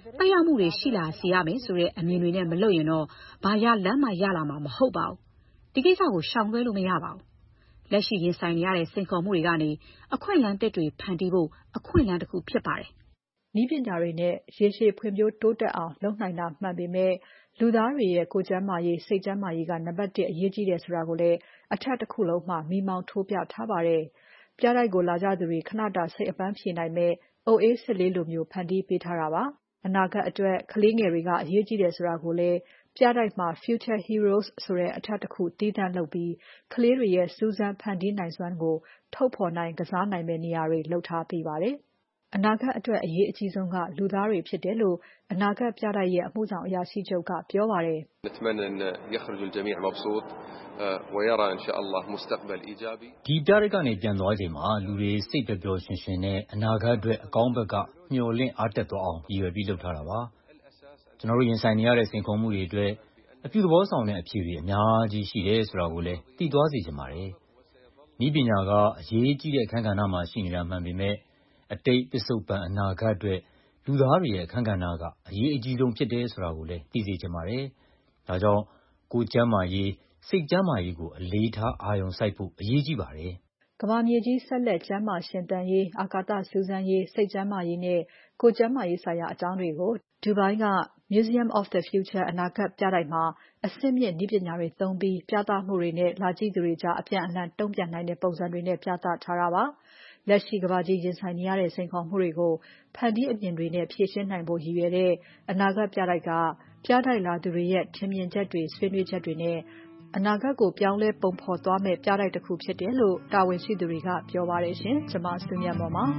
ပိတ်ရမှုတွေရှိလာစေရမယ်ဆိုတဲ့အမြင်တွေနဲ့မလုပ်ရင်တော့ဘာရလမ်းမှရလာမှာမဟုတ်ပါဘူး။ဒီကိစ္စကိုရှောင်လွှဲလို့မရပါဘူး။လက်ရှိရင်ဆိုင်နေရတဲ့စိန်ခေါ်မှုတွေကနေအခွင့်အလမ်းသစ်တွေဖန်တီးဖို့အခွင့်အလမ်းတစ်ခုဖြစ်ပါတယ်။နည်းပညာတွေနဲ့ရေရှည်ဖွံ့ဖြိုးတိုးတက်အောင်လုပ်နိုင်တာမှန်ပေမဲ့လူသားတွေရဲ့ကိုယ်ကျန်းမာရေးစိတ်ကျန်းမာရေးကနံပါတ်တစ်အရေးကြီးတယ်ဆိုတာကိုလည်းအထက်တစ်ခုလုံးမှာမိမောင်းထိုးပြထားပါတယ်။ပြတိုက်ကိုလာကြသူတွေခဏတာစိတ်အပန်းဖြေနိုင်မဲ့ အို အေး စစ်လေးလိုမျိုးဖန်တီးပေးထားတာပါ။အနာဂတ်အတွက်ကလေးငယ်တွေကအရေးကြီးတယ်ဆိုတာကိုလည်းပြတိုက်မှာ Future Heroes ဆိုတဲ့အထက်တစ်ခုတည်တံ့လုပ်ပြီးကလေးတွေရဲ့စူးစမ်းဖန်တီးနိုင်စွမ်းကိုထုတ်ဖော်နိုင်ကစားနိုင်မဲ့နေရာတွေလုပ်ထားပေးပါတယ်။အနာဂတ်အတွက်အရေးအကြီးဆုံးကလူသားတွေဖြစ်တယ်လို့အနာဂတ်ပြတိုက်ရဲ့အမှုဆောင်အရာရှိချုပ်ကပြောပါတယ်။ نتمنى أن يخرج الجميع مبسوط ويرى إن شاء الله مستقبل إيجابي ဒီပြတိုက်ကနေပြန်သွားချိန်မှာလူတွေစိတ်ပျော်ပျော်ရွှင်ရွှင်နဲ့အနာဂတ်အတွက်အကောင်းဘက်ကမျှော်လင့်အားတက်သွားအောင်ရည်ရွယ်ပြီးလုပ်ထားတာပါ။ကျွန်တော်တို့ရင်ဆိုင်နေရတဲ့စိန်ခေါ်မှုတွေအတွက်အပြုသဘောဆောင်တဲ့အဖြေတွေအများကြီးရှိတယ်ဆိုတာကိုလည်းသိသွားစေချင်ပါတယ်။ဤပညာကအရေးကြီးတဲ့အခန်းကဏ္ဍမှာရှိနေတာမှန်ပေမဲ့အတိတ်ပစ္စုပန်အနာဂတ်အတွက်လူသားတွေရဲ့အခန်းကဏ္ဍကအရေးအကြီးဆုံးဖြစ်တယ်ဆိုတာကိုလည်းသိစေချင်ပါတယ်။ဒါကြောင့်ကိုယ်ကျန်းမာရေးစိတ်ကျန်းမာရေးကိုအလေးထားအာရုံစိုက်ဖို့အရေးကြီးပါတယ်။ကမ္ဘာမြေကြီးဆက်လက်ကျန်းမာရှင်သန်ရေးအာကာသစူးစမ်းရေးစိတ်ကျန်းမာရေးနဲ့ကိုယ်ကျန်းမာရေးဆိုင်ရာအကြောင်းတွေကိုဒူဘိုင်းက Museum of the Future အနာဂတ်ပြတိုက်မှာအဆင့်မြင့်နည်းပညာတွေသုံးပြီးပြသမှုတွေနဲ့လာကြည့်သူတွေကြားအပြန်အလှန်တုံ့ပြန်နိုင်တဲ့ပုံစံတွေနဲ့ပြသထားတာပါ။လက်ရှိကမ္ဘာကြီးရင်ဆိုင်နေရတဲ့စိန်ခေါ်မှုတွေကိုဖန်တီးအမြင်တွေနဲ့ဖြေရှင်းနိုင်ဖို့ရည်ရွယ်တဲ့အနာဂတ်ပြတိုက်ကပြတိုက်လာသူတွေရဲ့ထင်မြင်ချက်တွေဆွေးနွေးချက်တွေနဲ့အနာဂတ်ကိုပြောင်းလဲပုံဖော်သွားမဲ့ပြတိုက်တစ်ခုဖြစ်တယ်လို့တာဝန်ရှိသူတွေကပြောပါတယ်ရှင်။ကျွန်မစုမြတ်မော်ပါ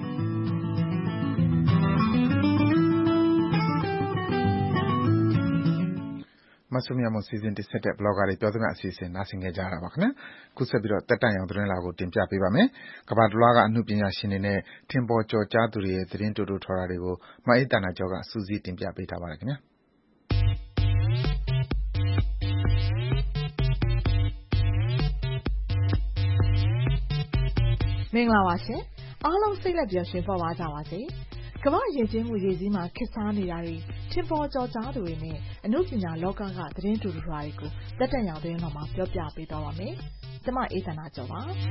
မဆုမြတ်မစီစဉ်တင်ဆက်တဲ့ blogger တွေပြောစကားအစီအစဉ်နားဆင်ကြကြတာပါခင်ဗျာခုဆက်ပြီးတော့တက်တန့်ရောင်သတင်းလာကိုတင်ပြပေးပါမယ်ကမ္ဘာတလွှားကအမှုပညာရှင်တွေနဲ့ထင်ပေါ်ကျော်ကြားသူတွေရဲ့သတင်းတူတူထော်တာတွေကိုမအေးတနာကျော်ကစူးစီးတင်ပြပေးထားပါတယ်ခင်ဗျာမင်္ဂလာပါရှင်အားလုံးစိတ်လက်ပျော်ရွှင်ပေါ်ပါကြပါစေကမ္ဘာယဉ်ကျေးမှုရည်စည်းမှာခက်စားနေတာတွေထင်ပေါ်ကျော်ကြားသူတွေနဲ့အမှုပညာလောကကသတင်းတူတူတွေကိုတက်တက်ရောင်သတင်းတော်မှာပြောပြပေးသွားပါမယ်။ကျွန်မအေးသနာကျော်ပါ။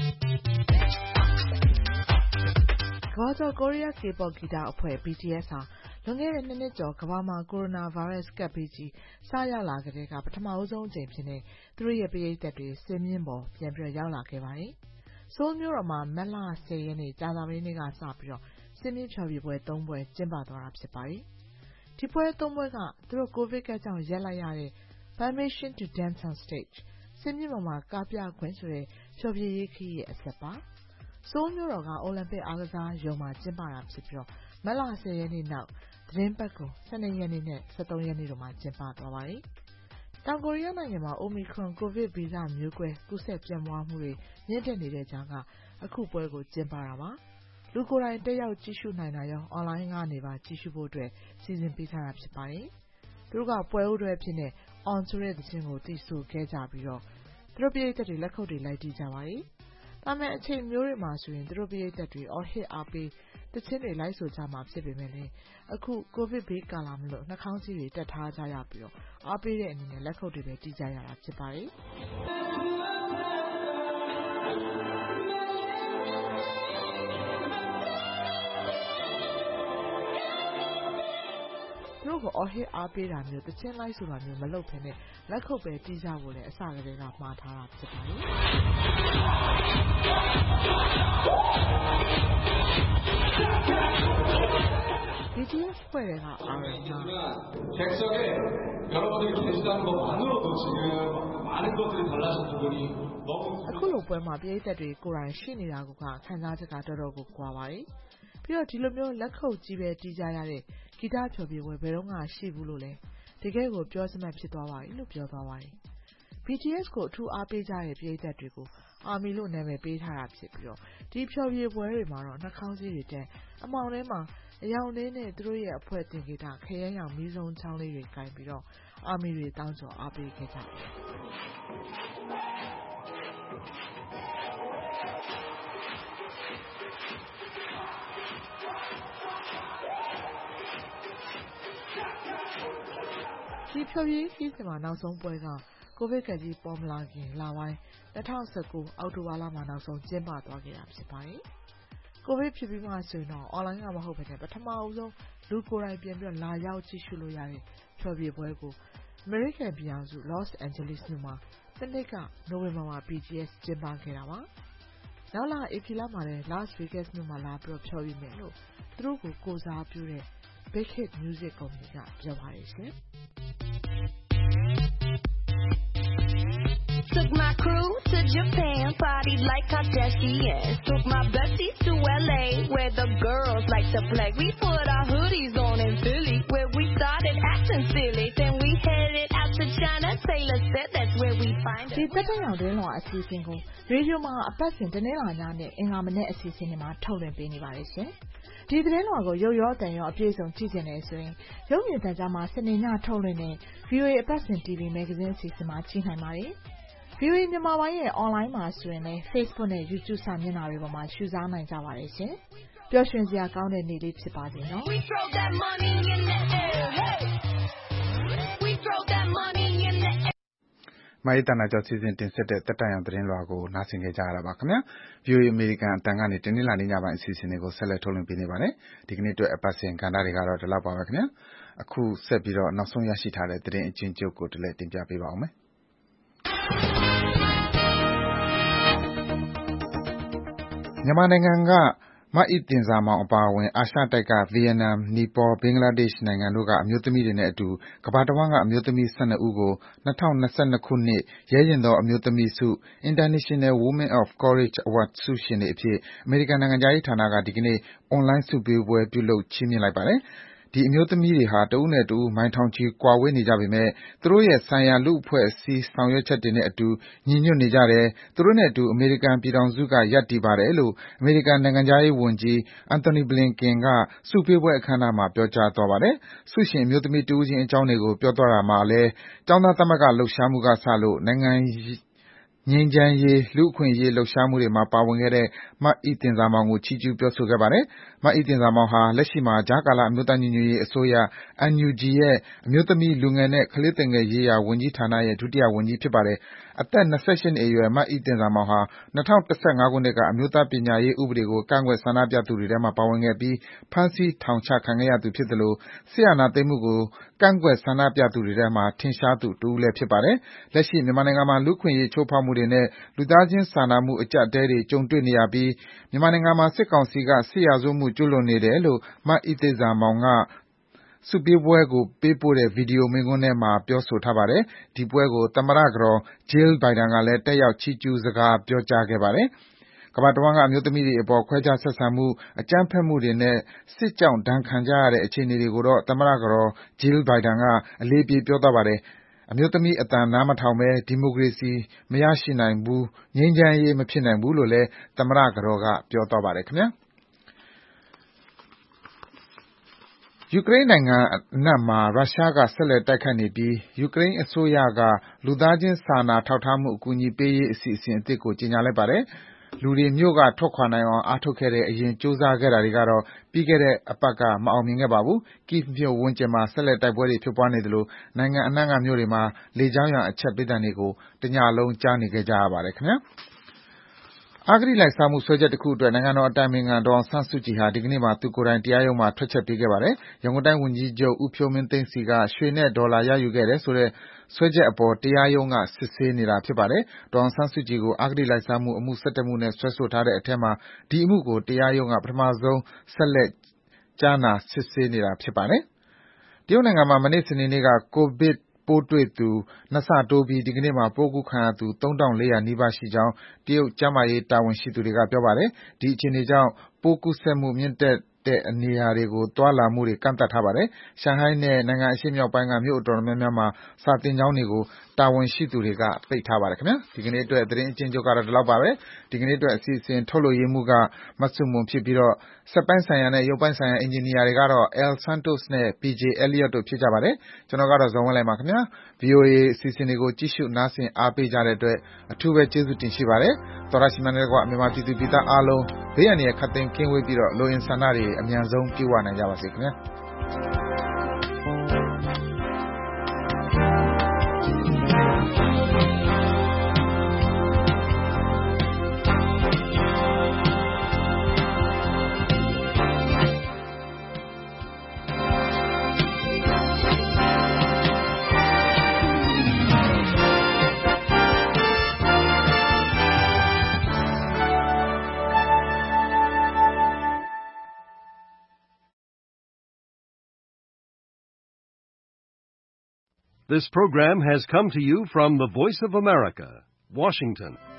ကမ္ဘာကျော်ကိုရီးယား K-pop ဂီတအဖွဲ့ B T S ဟာလွန်ခဲ့တဲ့နှစ်နှစ်ကျော်ကမ္ဘာမှာကိုရိုနာဗိုင်းရပ်စ်ကပ်ဘေးကြီးစရောက်လာကြတဲ့ကပထမဦးဆုံးအကြိမ်ဖြစ်နေသူတို့ရဲ့ပရိသတ်တွေစင်မြင့်ပေါ်ပြန်ပြီးရောက်လာခဲ့ပါတယ်။ဆိုးလ်မြို့တော်မှာမတ်လဆယ်ရက်နေ့ကြာသပတေးနေ့ကစပြီးတော့စင်မြင့်ဖြော်ပြပွဲသုံးပွဲကျင်းပသွားတာဖြစ်ပါတယ်။ဒီပွဲသုံးပွဲကသူတို့ကိုဗစ်ကကြောင့်ရက်လိုက်ရတဲ့ Permission to Dance on Stage စင်မြင့်ပေါ်မှာကားပြခွင့်ဆိုတဲ့ဖြော်ပြရေးခရီးရဲ့အဆက်ပါ။ဆိုးလ်မြို့တော်ကအိုလံပစ်အားကစားရုံမှာကျင်းပတာဖြစ်ပြီးတော့မတ်လဆယ်ရက်နေ့နောက်သတင်းပတ်ကို၁၂ရက်နေ့နဲ့၁၃ရက်နေ့တို့မှာကျင်းပသွားပါတယ်။တောင်ကိုရီးယားနိုင်ငံမှာ Omicron ကိုဗစ်ဗီဇမျိုးကွဲကူးစက်ပြန့်ပွားမှုတွေမြင့်တက်နေတဲ့ကြားကအခုပွဲကိုကျင်းပတာပါ။လူကိုယ်တိုင်တက်ရောက်ကြည့်ရှုနိုင်တာရော online ကနေပါကြည့်ရှုဖို့အတွက်စီစဉ်ပေးထားတာဖြစ်ပါတယ်။သူတို့ကပွဲဦးတွေဖြစ်နေ on ဆိုတဲ့သင်းကိုတည်ဆူခဲ့ကြပြီးတော့သူတို့ပြည်သက်တွေလက်ခုပ်တွေလိုက်တီးကြပါတယ်။ဒါမဲ့အချိန်မျိုးတွေမှာဆိုရင်သူတို့ပြည်သက်တွေ all hit အားပေးတချင်းတွေလိုက်ဆိုကြမှာဖြစ်ပေမဲ့လည်းအခုကိုဗစ်ဘေးကာလမလို့နှာခေါင်းစည်းတွေတက်ထားကြရပြီးတော့အားပေးတဲ့အနေနဲ့လက်ခုပ်တွေပဲတီးကြရတာဖြစ်ပါတယ်သူတို့ကို all hit အားပေးတာမျိုးတချင်းလိုက်ဆိုတာမျိုးမလုပ်ဘဲနဲ့လက်ခုပ်ပဲတီးကြဖို့လည်းအစကတည်းကမှားထားတာဖြစ်ပါတယ်B T S ဖွဲ့တွေကအာရန်နာအခုလိုပွဲမှာပြည်သက်တွေကိုယ်တိုင်ရှိနေတာကခံစားချက်ကတော်တော်ကိုကွာပါတယ်ပြီးတော့ဒီလိုမျိုးလက်ခုပ်ကြီးပဲတီးကြရတဲ့ဂီတဖြော်ပြပွဲဘယ်တော့မှရှိဘူးလို့လဲတကယ်ကိုပြောစမှတ်ဖြစ်သွားပါပြီလို့ပြောသွားပါတယ် B T S ကိုအထူးအားပေးကြတဲ့ပြည်သက်တွေကိုအာမီလို့နာမည်ပေးထားတာဖြစ်ပြီးတော့ဒီဖြော်ပြပွဲတွေမှာတော့နှာခေါင်းစည်းတွေတက်အမောင်ထဲမှာအယောင်လေးနဲ့သူတို့ရဲ့အဖွဲ့တင်ဂီတခရဲရောင်မီးစုံချောင်းလေးတွေကင်ပြီးတော့အာမီတွေတောင်းကျော်အားပေးခဲ့ကြတယ်ဒီဖြောပြေးခီးစဉ်မှာနောက်ဆုံးပွဲကကိုဗစ်ကပ်ကြီးပေါ်မလာခင်လပိုင်း၂၀၁၉အောက်တိုဘာလမှာနောက်ဆုံးကျင်းပသွားခဲ့တာဖြစ်ပါတယ်။ကိုဗစ်ဖြစ်ပြီးမှဆိုရင်တော့အွန်လိုင်းကမဟုတ်ဘဲနဲ့ပထမဦးဆုံးလူကိုယ်တိုင်ပြန်ပြီးလာရောက်ကြည့်ရှုလို့ရတဲ့ဖြောပြေးပွဲကိုအမေရိကန်ပြည်ထောင်စု Los Angeles မြို့မှာတနစ်ကနိုဝင်ဘာမှာ B G S ကျင်းပခဲ့တာပါ။နောက်လဧပြီလမှာလည်း Las Vegas မြို့မှာလာပြီးဖြောပြေးမယ်လို့သူတို့ကိုကိုစားပြုတဲ့ Big Hit Music ကုမ္ပဏီကပြောပါတယ်ရှင်။ Took my crew to Japan, partied like Kardashians. Took my besties to L A, where the girls like to play. We put our hoodies on in Philly, where we started acting silly. Then we headed out to China. Taylor said that's where we find it. ဒီတက်တဲ့ရောင်တွင်းလောအစီအစဉ်ကိုရေဒီယိုမှာအပတ်စဉ်တနေ့လာညနဲ့အင်္ဂါမနေ့အစီအစဉ်တွေမှာထုတ်လွှင့်ပေးနေပါတယ်ရှင်။ဒီသတင်းတော်ကိုရုပ်ရောတန်ရောအပြည့်စုံကြည့်နေတယ်ဆိုရင်ရုပ်မြင်သံကြားမှာစနေညထုတ်လွှင့်တဲ့ V O A အပတ်စဉ် T V မဂ္ဂဇင်းအစီအစဉ်မှာကြည့်နိုင်ပါတယ်။ V O A မြန်မာပိုင်းရဲ့ online မှာဆိုရင်လည်း Facebook နဲ့ YouTube စာမျက်နှာတွေပေါ်မှာရှုစားနိုင်ကြပါတယ်ရှင်။ပျော်ရွှင်စရာကောင်းတဲ့နေ့လေးဖြစ်ပါစေနော်။ We throw that money in the air. Hey. We throw that money in the air. မအေးတနာကျော်စီစဉ်တင်ဆက်တဲ့တက်တန်ရောင်သတင်းလွှာကိုနားဆင်ကြကြရတာပါခင်ဗျာ V O A အမေရိကန်အတန်ကနေတနင်္လာနေ့ညပိုင်းအစီအစဉ်တွေကိုဆက်လက်ထုတ်လွှင့်ပေးနေပါတယ်ဒီကနေ့အတွက်အပတ်စဉ်ကဏ္ဍတွေကတော့ဒီလောက်ပါပဲခင်ဗျာအခုဆက်ပြီးတော့နောက်ဆုံးရရှိထားတဲ့သတင်းအချင်းချုပ်ကိုတလဲတင်ပြပေးပါအောင်မယ်မြန်မာနိုင်ငံကမအီတင်ဇာမောင်အပါအဝင်အာရှတိုက်ကဗီယက်နမ်၊နီပေါ၊ဘင်္ဂလားဒေ့ရှ်နိုင်ငံတို့ကအမျိုးသမီးတွေနဲ့အတူကမ္ဘာတဝန်းကအမျိုးသမီး၁၂ဦးကို၂၀၂၂ခုနှစ်ရဲရင့်သောအမျိုးသမီးဆု International Women of Courage Award ဆုရှင်တွေအဖြစ်အမေရိကန်နိုင်ငံခြားရေးဌာနကဒီကနေ့အွန်လိုင်းဆုပေးပွဲပြုလုပ်ချီးမြှင့်လိုက်ပါတယ်။ဒီအမျိုးသမီးတွေဟာတဦးနဲ့တဦးမိုင်ထောင်ချီကွာဝေးနေကြပေမဲ့သူတို့ရဲ့ဆိုင်ရာလူ့အဖွဲ့အစည်းဆောင်ရွက်ချက်တွေနဲ့အတူညီညွတ်နေကြတယ်။သူတို့နဲ့အတူအမေရိကန်ပြည်ထောင်စုကရပ်တည်ပါတယ်လို့အမေရိကန်နိုင်ငံခြားရေးဝန်ကြီး Antony Blinken ကဆုပေးပွဲအခမ်းအနားမှာပြောကြားသွားပါတယ်။ဆုရှင်အမျိုးသမီးတဦးချင်းအကြောင်းတွေကိုပြောသွားတာမှာလည်းကျောင်းသားသမဂ္ဂလှုပ်ရှားမှုကစလို့နိုင်ငံငြိမ်းချမ်းရေး၊လူ့အခွင့်အရေးလှုပ်ရှားမှုတွေမှာပါဝင်ခဲ့တဲ့မအိသင်ဇာမောင်ကိုချီးကျူးပြောဆိုခဲ့ပါတယ်။မအိသင်ဇာမောင်ဟာလက်ရှိမှာကြားကာလအမျိုးသားညီညွတ်ရေးအစိုးရ N U G ရဲ့အမျိုးသမီး၊လူငယ်နဲ့ကလေးသူငယ်ရေးရာဝန်ကြီးဌာနရဲ့ဒုတိယဝန်ကြီးဖြစ်ပါတယ်။အသက်၂၈နှစ်အရွယ်မအိသင်ဇာမောင်ဟာ၂၀၁၅ခုနှစ်ကအမျိုးသားပညာရေးဥပဒေကိုကန့်ကွက်ဆန္ဒပြသူတွေထဲမှာပါဝင်ခဲ့ပြီးဖမ်းဆီးထောင်ချခံခဲ့ရသူဖြစ်သလိုစစ်အာဏာသိမ်းမှုကိုကန့်ကွက်ဆန္ဒပြသူတွေထဲမှာထင်ရှားသူတဦးလည်းဖြစ်ပါတယ်။လက်ရှိမြန်မာနိုင်ငံမှာလူ့အခွင့်အရေးချိုးဖောက်မှုတွေနဲ့လူသားချင်းစာနာမှုအကျပ်အတည်းတွေကြုံတွေ့နေရပြီးမြန်မာနိုင်ငံမှာစစ်ကောင်စီကစစ်ရာဇဝတ်မှုကျူးလွန်နေတယ်လို့မအိသင်ဇာမောင်ကဆုပေးပွဲကိုပေးပို့တဲ့ဗွီဒီယိုမိန့်ခွန်းထဲမှာပြောဆိုထားပါတယ်။ဒီပွဲကိုသမ္မတကတော် Jill Biden ကလည်းတက်ရောက်ချီးကျူးစကားပြောကြားခဲ့ပါတယ်။ကမ္ဘာတဝန်းကအမျိုးသမီးတွေအပေါ်ခွဲခြားဆက်ဆံမှု၊အကြမ်းဖက်မှုတွေနဲ့စစ်ကြောင့်ဒဏ်ခံကြရတဲ့အခြေအနေတွေကိုတော့သမ္မတကတော် Jill Biden ကအလေးပေးပြောသွားပါတယ်။အမျိုးသမီးအသံနားမထောင်ဘဲဒီမိုကရေစီမရရှိနိုင်ဘူး၊ငြိမ်းချမ်းရေးမဖြစ်နိုင်ဘူးလို့လည်းသမ္မတကတော်ကပြောသွားပါတယ်ခင်ဗျာ။ယူကရိန်းနိုင်ငံအနှံ့မှာရုရှားကဆက်လက်တိုက်ခိုက်နေပြီးယူကရိန်းအစိုးရကလူသားချင်းစာနာထောက်ထားမှုအကူအညီပေးရေးအစီအစဉ်အသစ်ကိုကြေညာလိုက်ပါတယ်။လူတွေမြို့ကထွက်ခွာနိုင်အောင်အားထုတ်ခဲ့တဲ့အရင်ကြိုးစားခဲ့တာတွေကတော့ပြီးခဲ့တဲ့အပတ်ကမအောင်မြင်ခဲ့ပါဘူး။ Kyiv မြို့ဝန်းကျင်မှာဆက်လက်တိုက်ပွဲတွေဖြစ်ပွားနေသလိုနိုင်ငံအနှံ့ကမြို့တွေမှာလေကြောင်းရန်အချက်ပေးသံတွေကိုတညလုံးကြားနေခဲ့ကြရပါတယ်ခင်ဗျာ။အဂတိလိုက်စားမှုစွဲချက်တခုအတွက်နိုင်ငံတော်အတိုင်ပင်ခံဒေါ်အောင်ဆန်းစုကြည်ဟာဒီကနေ့မှာသူကိုယ်တိုင်တရားရုံးမှာထွက်ချက်ပေးခဲ့ပါတယ်။ရန်ကုန်တိုင်းဝန်ကြီးချုပ်ဦးဖြိုးမင်းသိန်းဆီကရွှေနဲ့ဒေါ်လာရယူခဲ့တယ်ဆိုတဲ့စွဲချက်အပေါ်တရားရုံးကစစ်ဆေးနေတာဖြစ်ပါတယ်။ဒေါ်အောင်ဆန်းစုကြည်ကိုအဂတိလိုက်စားမှုအမှု၁၁မှုနဲ့စွဲဆိုထားတဲ့အထဲမှာဒီအမှုကိုတရားရုံးကပထမဆုံးဆက်လက်ကြားနာစစ်ဆေးနေတာဖြစ်ပါတယ်။တရုတ်နိုင်ငံမှာမနေ့စနေနေ့ကကိုဗစ်ပိုးတွေ့သူနှစ်ဆတိုးပြီးဒီကနေ့မှာပိုးကူးခံရသူသုံးထောင်လေးရာနီးပါးရှိကြောင်းတရုတ်ကျန်းမာရေးတာဝန်ရှိသူတွေကပြောပါတယ်။ဒီအခြေအနေကြောင့်ပိုးကူးစက်မှုမြင့်တက်တဲ့နေရာတွေကိုသွားလာမှုတွေကန့်သတ်ထားပါတယ်။ရှန်ဟိုင်းနဲ့နိုင်ငံအရှေ့မြောက်ပိုင်းကမြို့အတော်များများမှာစာသင်ကျောင်းတွေကိုတာဝန်ရှိသူတွေကပိတ်ထားပါတယ်ခင်ဗျာ။ဒီကနေ့အတွက်သတင်းအကျဉ်းချုပ်ကတော့ဒီလောက်ပါပဲ။ဒီကနေ့အတွက်အစီအစဉ်ထုတ်လွှင့်ရေးမှူးကမဆုမွန်ဖြစ်ပြီးတော့စက်ပိုင်းဆိုင်ရာနဲ့ရုပ်ပိုင်းဆိုင်ရာအင်ဂျင်နီယာတွေကတော့ Al Santos နဲ့ P J Elliot တို့ဖြစ်ကြပါတယ်။ကျွန်တော်ကတော့ဇော်ဝင်းလှိုင်ပါခင်ဗျာ။ V O A အစီအစဉ်တွေကိုကြည့်ရှုနားဆင်အားပေးကြတဲ့အတွက်အထူးပဲကျေးဇူးတင်ရှိပါတယ်။သောရရှိမှန်တဲ့ကွာမြန်မာပြည်သူပြည်သားအားလုံးဘေးအန္တရာယ်ခတ်သိမ်းကင်းဝေးပြီးတော့လိုအင်ဆန္ဒတွေအမြန်ဆုံးပြည့်ဝနိုင်ကြပါစေခင်ဗျာ။ This program has come to you from the Voice of America, Washington.